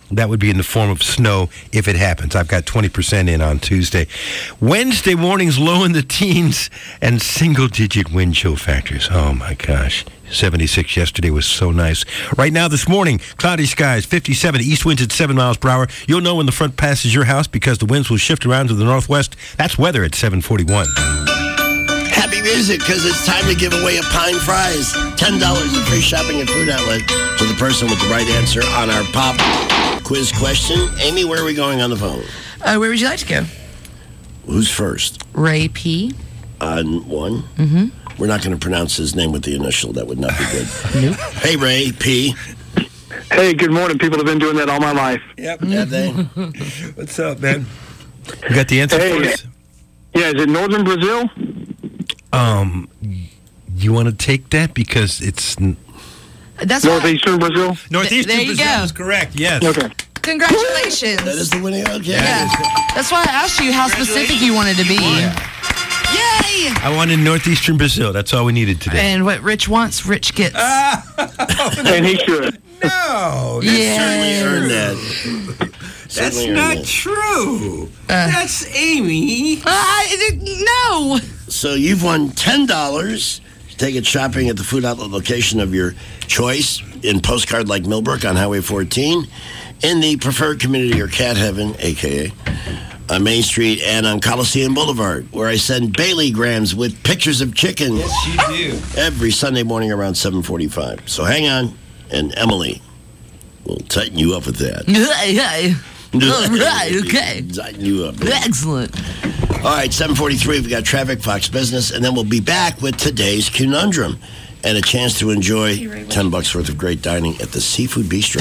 That would be in the form of snow if it happens. I've got twenty percent in on Tuesday. Wednesday mornings low in the teens and single-digit wind chill factors. Oh, my gosh. seventy-six yesterday was so nice. Right now, this morning, cloudy skies, fifty-seven, east winds at seven miles per hour. You'll know when the front passes your house because the winds will shift around to the northwest. That's weather at seven forty-one. Happy music, because it's time to give away a Pine Fries. ten dollars in free shopping at Food Outlet to the person with the right answer on our pop quiz question. Amy, where are we going on the phone? Uh, where would you like to go? Who's first? Ray P. On one? Mm-hmm. We're not going to pronounce his name with the initial. That would not be good. Nope. Hey, Ray P. Hey, good morning. People have been doing that all my life. Yep. Have they? What's up, man? You got the answer Hey, for us? yeah, is it northern Brazil? Um, you want to take that because it's n- That's Northeastern Brazil? Northeastern there you Brazil go. is correct. Yes. Okay. Congratulations. That is the winning. Okay. Yeah. That's why I asked you how specific you wanted to be. Yay! I wanted Northeastern Brazil. That's all we needed today. And what Rich wants, Rich gets. And he should. No. Yeah. Certainly earned that. That's Certainly earned not that. true. That's Amy. I no. So you've won ten dollars to take it shopping at the Food Outlet location of your choice in Postcard Like Millbrook on Highway fourteen, in the preferred community or Cat Heaven, a k a on Main Street and on Coliseum Boulevard, where I send Bailey grams with pictures of chicken. Yes, you do. Every Sunday morning around seven forty-five. So hang on, and Emily will tighten you up with that. All right, okay. Tighten you up. Excellent. All right, seven forty-three, we've got Traffic, Fox Business, and then we'll be back with today's conundrum and a chance to enjoy ten bucks worth of great dining at the Seafood Bistro.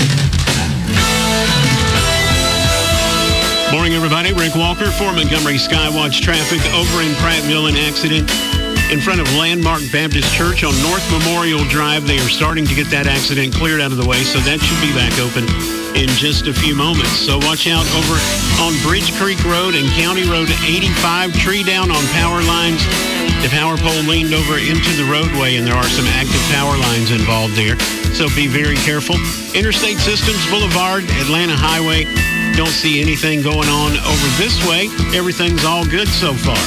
Morning, everybody. Rick Walker for Montgomery Skywatch Traffic over in Prattville. An accident in front of Landmark Baptist Church on North Memorial Drive. They are starting to get that accident cleared out of the way, so that should be back open in just a few moments. So watch out over on Bridge Creek Road and County Road eighty-five. Tree down on power lines. The power pole leaned over into the roadway, and there are some active power lines involved there. So be very careful. Interstate Systems Boulevard, Atlanta Highway. Don't see anything going on over this way. Everything's all good so far.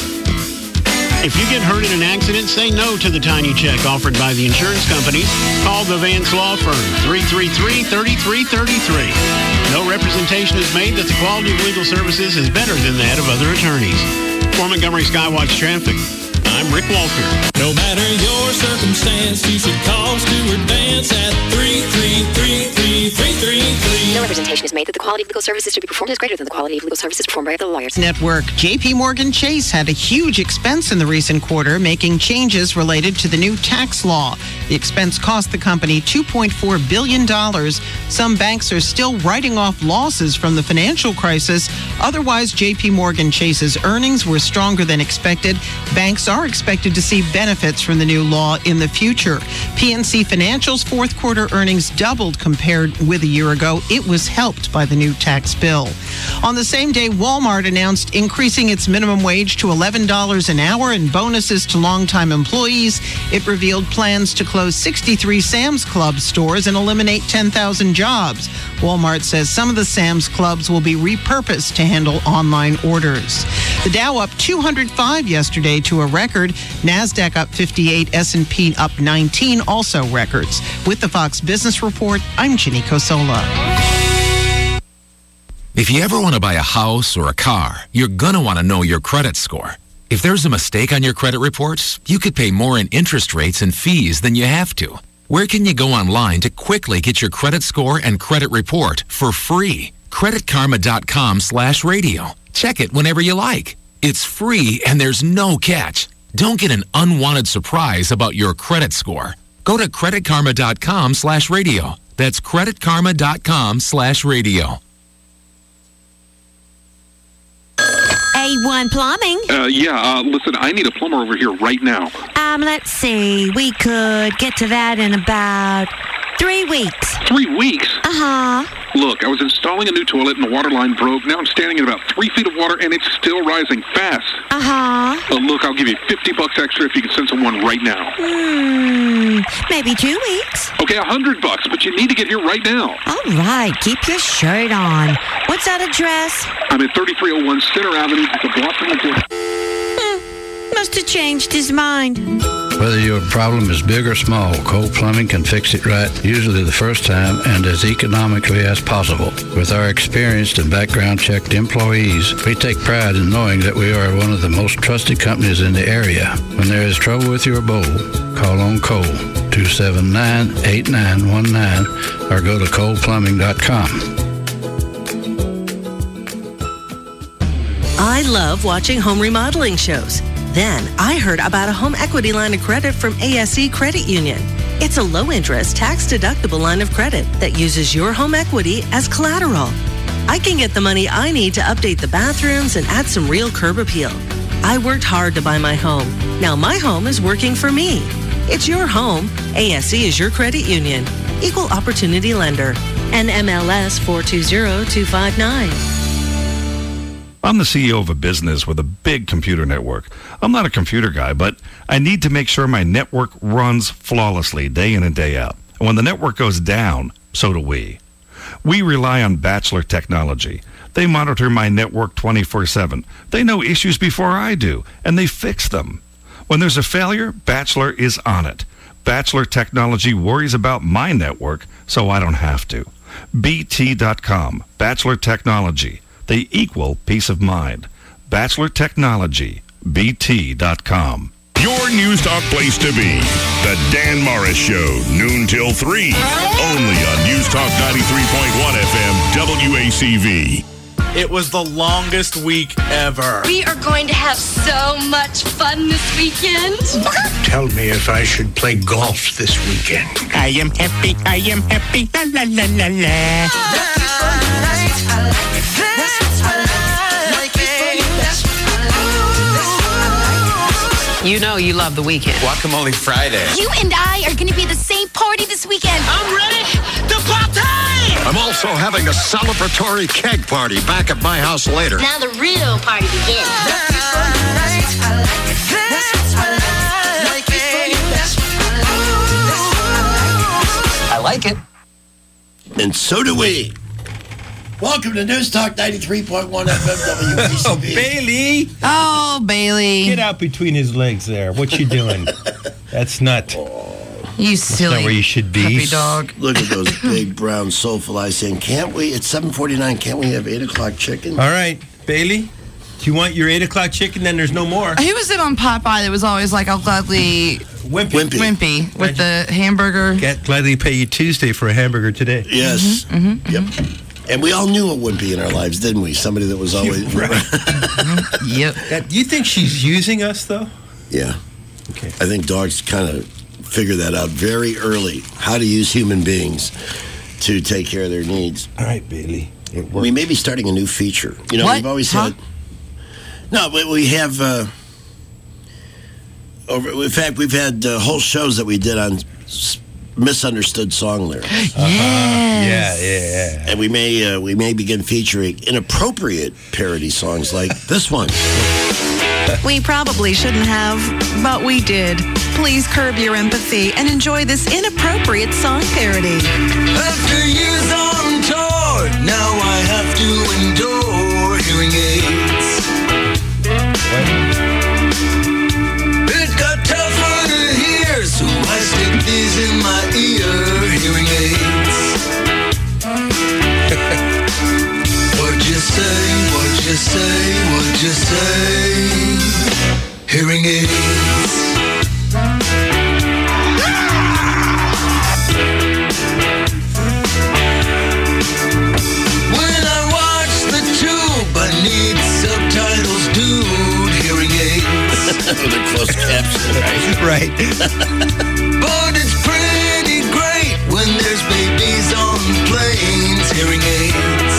If you get hurt in an accident, say no to the tiny check offered by the insurance companies. Call the Vance Law Firm, three three three, three three three three. No representation is made that the quality of legal services is better than that of other attorneys. For Montgomery Skywatch Traffic, I'm Rick Walker. No matter your circumstance, you should call Stuart Vance at three three three, three three three three. No representation is made that the quality of legal services to be performed is greater than the quality of legal services performed by other lawyers. Network. J P Morgan Chase had a huge expense in the recent quarter, making changes related to the new tax law. The expense cost the company two point four billion dollars. Some banks are still writing off losses from the financial crisis. Otherwise, J P Morgan Chase's earnings were stronger than expected. Banks are expected to see benefits from the new law in the future. P N C Financial's fourth quarter earnings doubled compared with a year ago. It was helped by the new tax bill. On the same day, Walmart announced increasing its minimum wage to eleven dollars an hour and bonuses to longtime employees. It revealed plans to close sixty-three Sam's Club stores and eliminate ten thousand jobs. Walmart says some of the Sam's Clubs will be repurposed to handle online orders. The Dow up two hundred five yesterday to a record. NASDAQ up fifty-eight, S and P up nineteen, also records. With the Fox Business Report, I'm Ginny Cosola. If you ever want to buy a house or a car, you're going to want to know your credit score. If there's a mistake on your credit reports, you could pay more in interest rates and fees than you have to. Where can you go online to quickly get your credit score and credit report for free? creditkarma.com slash radio. Check it whenever you like. It's free and there's no catch. Don't get an unwanted surprise about your credit score. Go to creditkarma.com slash radio. That's creditkarma.com slash radio. A one Plumbing. Uh, yeah, uh, listen, I need a plumber over here right now. Um, let's see. We could get to that in about three weeks. Three weeks? Uh-huh. Look, I was installing a new toilet and the water line broke. Now I'm standing in about three feet of water and it's still rising fast. Uh-huh. Uh, look, I'll give you fifty bucks extra if you can send someone right now. Hmm, maybe two weeks. Okay, a hundred bucks, but you need to get here right now. All right, keep your shirt on. What's that address? I'm at thirty-three oh one Center Avenue. It's a block from the door. Hmm, must have changed his mind. Whether your problem is big or small, Cole Plumbing can fix it right, usually the first time and as economically as possible. With our experienced and background-checked employees, we take pride in knowing that we are one of the most trusted companies in the area. When there is trouble with your bowl, call on Cole, two seven nine, eight nine one nine, or go to cole plumbing dot com. I love watching home remodeling shows. Then I heard about a home equity line of credit from A S E Credit Union. It's a low-interest, tax-deductible line of credit that uses your home equity as collateral. I can get the money I need to update the bathrooms and add some real curb appeal. I worked hard to buy my home. Now my home is working for me. It's your home. A S E is your credit union. Equal opportunity lender. N M L S four two zero two five nine. I'm the C E O of a business with a big computer network. I'm not a computer guy, but I need to make sure my network runs flawlessly day in and day out. And when the network goes down, so do we. We rely on Bachelor Technology. They monitor my network twenty-four seven. They know issues before I do, and they fix them. When there's a failure, Bachelor is on it. Bachelor Technology worries about my network, so I don't have to. B T dot com, Bachelor Technology. They equal peace of mind. Bachelor Technology, B T dot com. Your News Talk place to be. The Dan Morris Show, noon till three. Only on News Talk ninety-three point one F M, W A C V. It was the longest week ever. We are going to have so much fun this weekend. Tell me if I should play golf this weekend. I am happy, I am happy, la la la la la. You know you love the weekend. Guacamole Friday. You and I are going to be at the same party this weekend. I'm ready to party! I'm also having a celebratory keg party back at my house later. Now the real party begins. I like it. And so do we. Welcome to News Talk ninety-three point one F M W A C V. Oh, Bailey. Oh, Bailey. Get out between his legs there. What you doing? That's not... You That's silly not where you should be. puppy dog. Look at those big, brown, soulful eyes saying, can't we, it's seven forty-nine, can't we have eight o'clock chicken? All right, Bailey, do you want your eight o'clock chicken? Then there's no more. Who was it on Popeye that was always like, I'll gladly... Wimpy. Wimpy. With the hamburger. Get, gladly pay you Tuesday for a hamburger today. Yes. Mm-hmm. Yep. And we all knew a wimpy in our lives, didn't we? Somebody that was always... Yep. That, you think she's using us, though? Yeah. Okay. I think dogs kind of figure that out very early, how to use human beings to take care of their needs. All right, Bailey. We may be starting a new feature. You know, What? we've always Huh? had... No, but we have... Uh, over, in fact, we've had uh, whole shows that we did on s- misunderstood song lyrics. Uh-huh. Yeah, yeah, yeah. And we may uh, we may begin featuring inappropriate parody songs like this one. We probably shouldn't have, but we did. Please curb your empathy and enjoy this inappropriate song parody. After years on tour, now I have to endure hearing aids. It got tougher to hear, so I stick these in my ear, hearing aids. What'd you say, what'd you say, what'd you say? Hearing aids. When I watch the tube, I need subtitles, dude, hearing aids. With a closed caption, right? Right. But it's pretty great when there's babies on planes, hearing aids.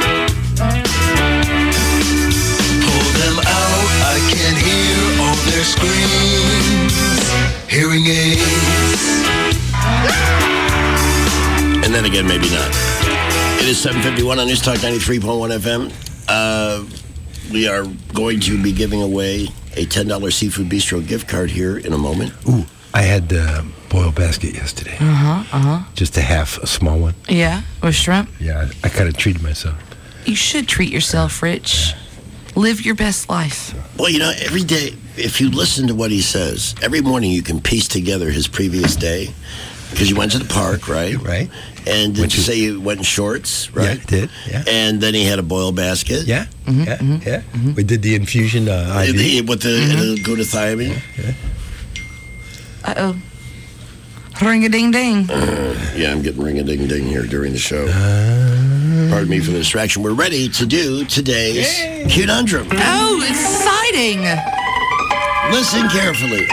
Pull them out, I can hear all their screams, hearing aids. And then again, maybe not. It is seven fifty-one on News Talk ninety-three point one F M. Uh, we are going to be giving away a ten dollars Seafood Bistro gift card here in a moment. Ooh, I had the boiled basket yesterday. Uh-huh, uh-huh. Just a half, a small one. Yeah, with shrimp. Yeah, I, I kind of treated myself. You should treat yourself, Rich. Live your best life. Well, you know, every day, if you listen to what he says, every morning you can piece together his previous day. Because you went to the park, right? Right. And did you say you went in shorts, right? Yeah, I did, yeah. And then he had a boiled basket. Yeah, Mm-hmm, yeah, mm-hmm. yeah. Mm-hmm. We did the infusion uh, I V. The, with the, Mm-hmm. the glutathione. Yeah. Uh-oh. Ring-a-ding-ding. Uh, yeah, I'm getting ring-a-ding-ding here during the show. Pardon me for the distraction. We're ready to do today's Yay. Conundrum. Oh, exciting. Listen carefully.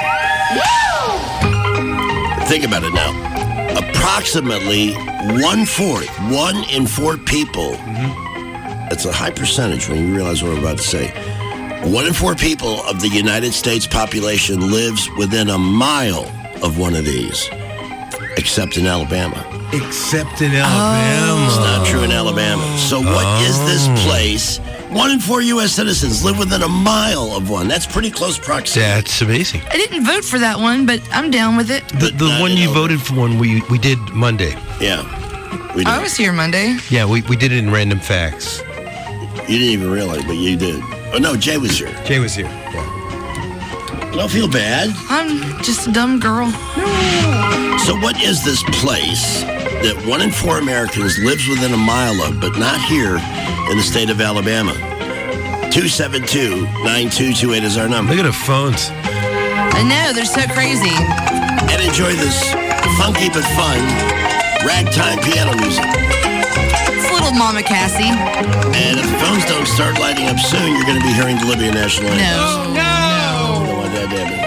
Think about it now. Approximately one-fourth, one in four people, mm-hmm. that's a high percentage when you realize what I'm about to say. One in four people of the United States population lives within a mile of one of these, except in Alabama. Except in Alabama. It's not true in Alabama. So what oh. is this place? One in four U S citizens live within a mile of one. That's pretty close proximity. That's amazing. I didn't vote for that one, but I'm down with it. The, the one you voted for one we we did Monday. Yeah. We did. I was here Monday. Yeah, we, we did it in Random Facts. You didn't even realize, but you did. Oh, no, Jay was here. Jay was here, yeah. Don't feel bad. I'm just a dumb girl. So what is this place that one in four Americans lives within a mile of, but not here in the state of Alabama? two seven two, nine two two eight is our number. Look at the phones. I know, they're so crazy. And enjoy this funky but fun ragtime piano music. It's little Mama Cassie. And if the phones don't start lighting up soon, you're going to be hearing the Libyan National Anthem. No. Oh, no! I don't want that, damn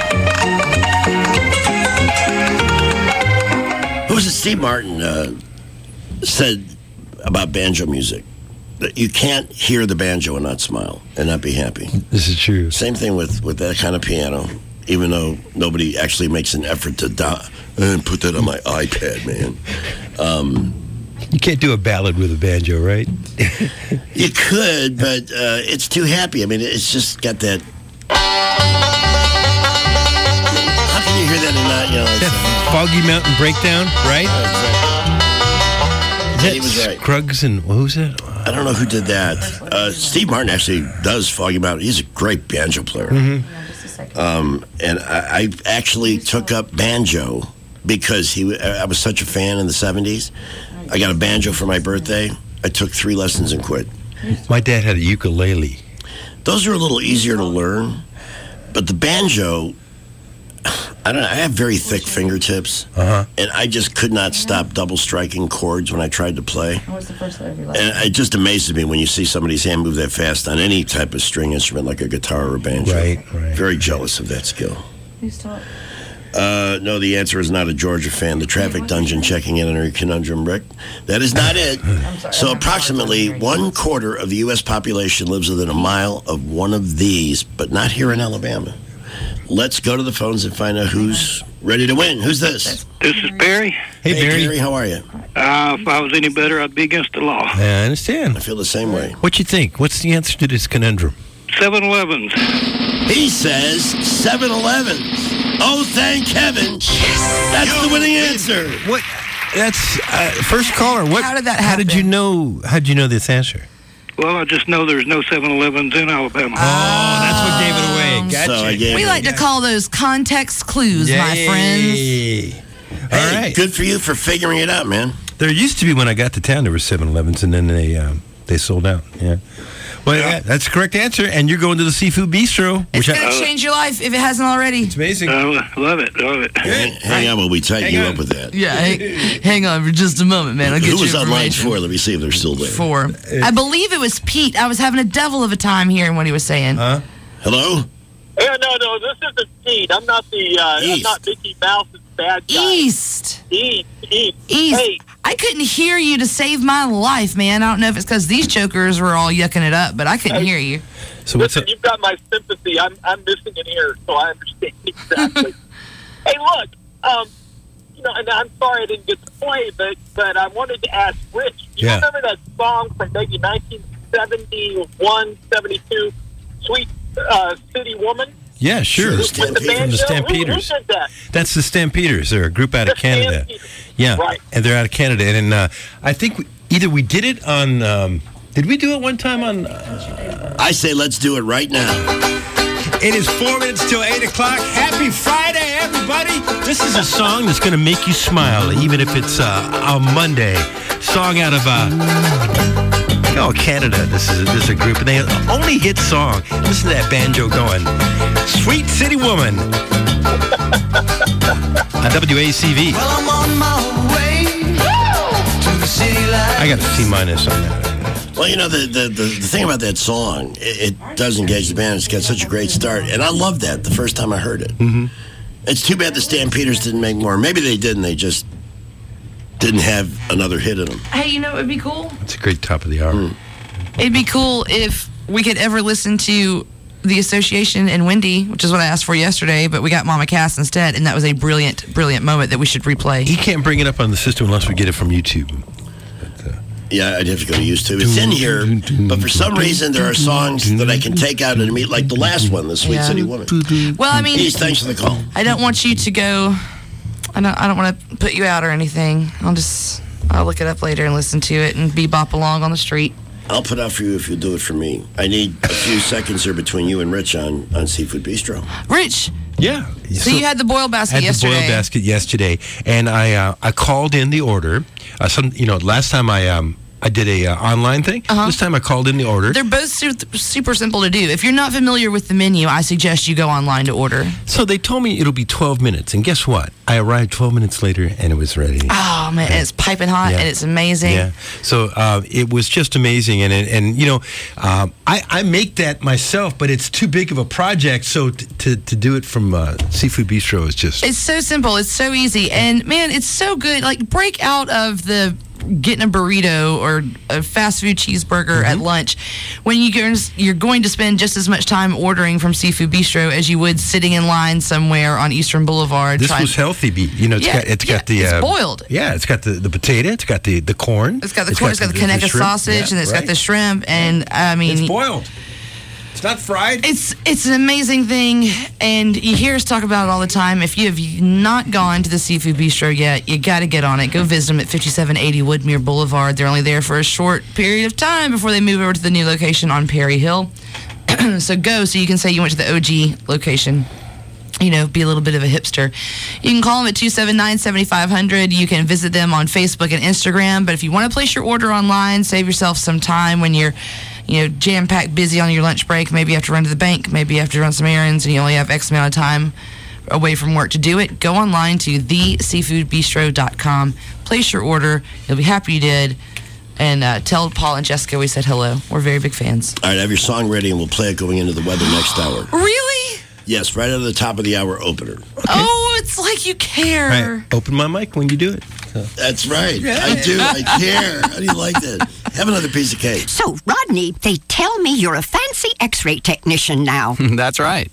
it. Who was it? Steve Martin uh, said about banjo music that you can't hear the banjo and not smile and not be happy. This is true. Same thing with, with that kind of piano, even though nobody actually makes an effort to die and put that on my iPad, man. Um, you can't do a ballad with a banjo, right? You could, but uh, it's too happy. I mean, it's just got that. How can you hear that and not, you know? That Foggy Mountain Breakdown, right? Oh, exactly. He was right. Scruggs and what was that? I don't know who did that. Uh, Steve Martin actually does Foggy Mountain. He's a great banjo player. Mm-hmm. Um, and I, I actually took up banjo because he. I was such a fan in the seventies. I got a banjo for my birthday. I took three lessons and quit. My dad had a ukulele. Those are a little easier to learn, but the banjo, I don't know, I have very thick fingertips, uh-huh. and I just could not stop double striking chords when I tried to play. What's the first letter of your last name? And it just amazes me when you see somebody's hand move that fast on any type of string instrument like a guitar or a banjo. Right, right. Very jealous of that skill. Who's taught? Uh, no, the answer is not a Georgia fan. The traffic dungeon checking in on our conundrum, Rick. That is not it. sorry, so approximately one quarter of the U S population lives within a mile of one of these, but not here in Alabama. Let's go to the phones and find out who's ready to win. Who's this? This is Barry. Hey, hey Barry. Barry, how are you? Uh, if I was any better, I'd be against the law. I understand. I feel the same way. What you think? What's the answer to this conundrum? seven elevens. He says seven elevens. Oh, thank heaven. Yes. That's Yo, the winning answer. What? That's uh, first caller. What? How did that happen? How did you know? How did you know this answer? Well, I just know there's no seven elevens in Alabama. Oh, that's what gave it away. Gotcha. So I gave we it like to call those context clues, Yay. my friends. Hey, All right. Good for you for figuring it out, man. There used to be, when I got to town, there were seven elevens, and then they um, they sold out. Yeah. Well, yeah, that's the correct answer, and you're going to the Seafood Bistro. It's going to change your life if it hasn't already. It's amazing. Uh, love it, love it. Hang, hang on while we tighten Hang you on. up with that. Yeah, hang, hang on for just a moment, man. I'll get Who you was on line information. four? Let me see if they're still there. Four. I believe it was Pete. I was having a devil of a time hearing what he was saying. Huh? Hello? Yeah, no, no, this isn't Pete. I'm not the, uh, I'm East. not Mickey Mouse's bad guy. East. East, East. East. Hey, I couldn't hear you to save my life, man. I don't know if it's because these chokers were all yucking it up, but I couldn't hear you. So what's listen, up? you've got my sympathy. I'm, I'm missing an ear, so I understand exactly. Hey, look, um, you know, and I'm sorry I didn't get to play, but but I wanted to ask Rich. Do you Yeah. remember that song from maybe nineteen seventy-one, seventy-two, "Sweet uh, City Woman"? Yeah, sure. The From Stampeders. the Stampeders. Who, who did that? That's the Stampeders. They're a group out of The Canada. Stampeders. Yeah, Right. and they're out of Canada. And uh, I think we, either we did it on. Um, did we do it one time on? Uh, I say let's do it right now. it is four minutes till eight o'clock. Happy Friday, everybody! This is a song that's going to make you smile, even if it's uh, a Monday. Song out of. Uh, Oh, Canada. This is a, this is a group, and they only hit song. Listen to that banjo going. Sweet City Woman. On W A C V. Well, I'm on my way to the city lights. I got a C minus on that. Well, you know, the, the, the, the thing about that song, it, it does engage the band. It's got such a great start. And I loved that the first time I heard it. Mm-hmm. It's too bad the Stampeders didn't make more. Maybe they did, and they just didn't have another hit in them. Hey, you know, it'd be cool. It's a great top of the hour. Mm. It'd be cool if we could ever listen to the Association and Wendy, which is what I asked for yesterday, but we got Mama Cass instead, and that was a brilliant, brilliant moment that we should replay. He can't bring it up on the system unless we get it from YouTube. Yeah, I'd have to go to YouTube. It's in here, but for some reason there are songs that I can take out and meet, like the last one, the Sweet Yeah. City Woman. Well, I mean, Please, thanks for the call. I don't want you to go. I don't. I don't want to put you out or anything. I'll just. I'll look it up later and listen to it and bebop along on the street. I'll put out for you if you do it for me. I need a few seconds here between you and Rich on, on Seafood Bistro. Rich. Yeah. So, you had the boil basket I had yesterday. the boiled basket yesterday, and I uh, I called in the order. Uh, some you know last time I um I did a uh, online thing. Uh-huh. This time I called in the order. They're both su- super simple to do. If you're not familiar with the menu, I suggest you go online to order. So they told me it'll be twelve minutes, and guess what? I arrived twelve minutes later, and it was ready. Oh man, and it's piping hot Yeah. and it's amazing. Yeah. So uh, it was just amazing, and and, and you know, um, I I make that myself, but it's too big of a project. So t- to to do it from uh, Seafood Bistro is just. It's so simple. It's so easy. And man, it's so good. Like, break out of the getting a burrito or a fast food cheeseburger at lunch when you go, you're going to spend just as much time ordering from Seafood Bistro as you would sitting in line somewhere on Eastern Boulevard. This trying- was healthy beef. You know, it's Yeah, got it's yeah, got the it's uh, boiled. Yeah, it's got the, the potato. It's got the, the corn. It's got the corn. It's got the Conecuh shrimp. sausage, Yeah, and it's right. got the shrimp. And I mean, It's boiled. It's not fried. It's it's an amazing thing, and you hear us talk about it all the time. If you have not gone to the Seafood Bistro yet, you got to get on it. Go visit them at fifty-seven eighty Woodmere Boulevard. They're only there for a short period of time before they move over to the new location on Perry Hill. So go so you can say you went to the O G location. You know, be a little bit of a hipster. You can call them at two seven nine, seven five zero zero. You can visit them on Facebook and Instagram. But if you want to place your order online, save yourself some time when you're, you know, jam-packed busy on your lunch break. Maybe you have to run to the bank. Maybe you have to run some errands and you only have X amount of time away from work to do it. Go online to the seafood bistro dot com. Place your order. You'll be happy you did. And uh, tell Paul and Jessica we said hello. We're very big fans. All right, have your song ready, and we'll play it going into the weather next hour. Really? Yes, right at the top of the hour opener. Oh, it's like you care. All right, open my mic when you do it. So. That's right. I do. I care. How do you like that? Have another piece of cake. So, Rodney, they tell me you're a fancy x-ray technician now. That's right.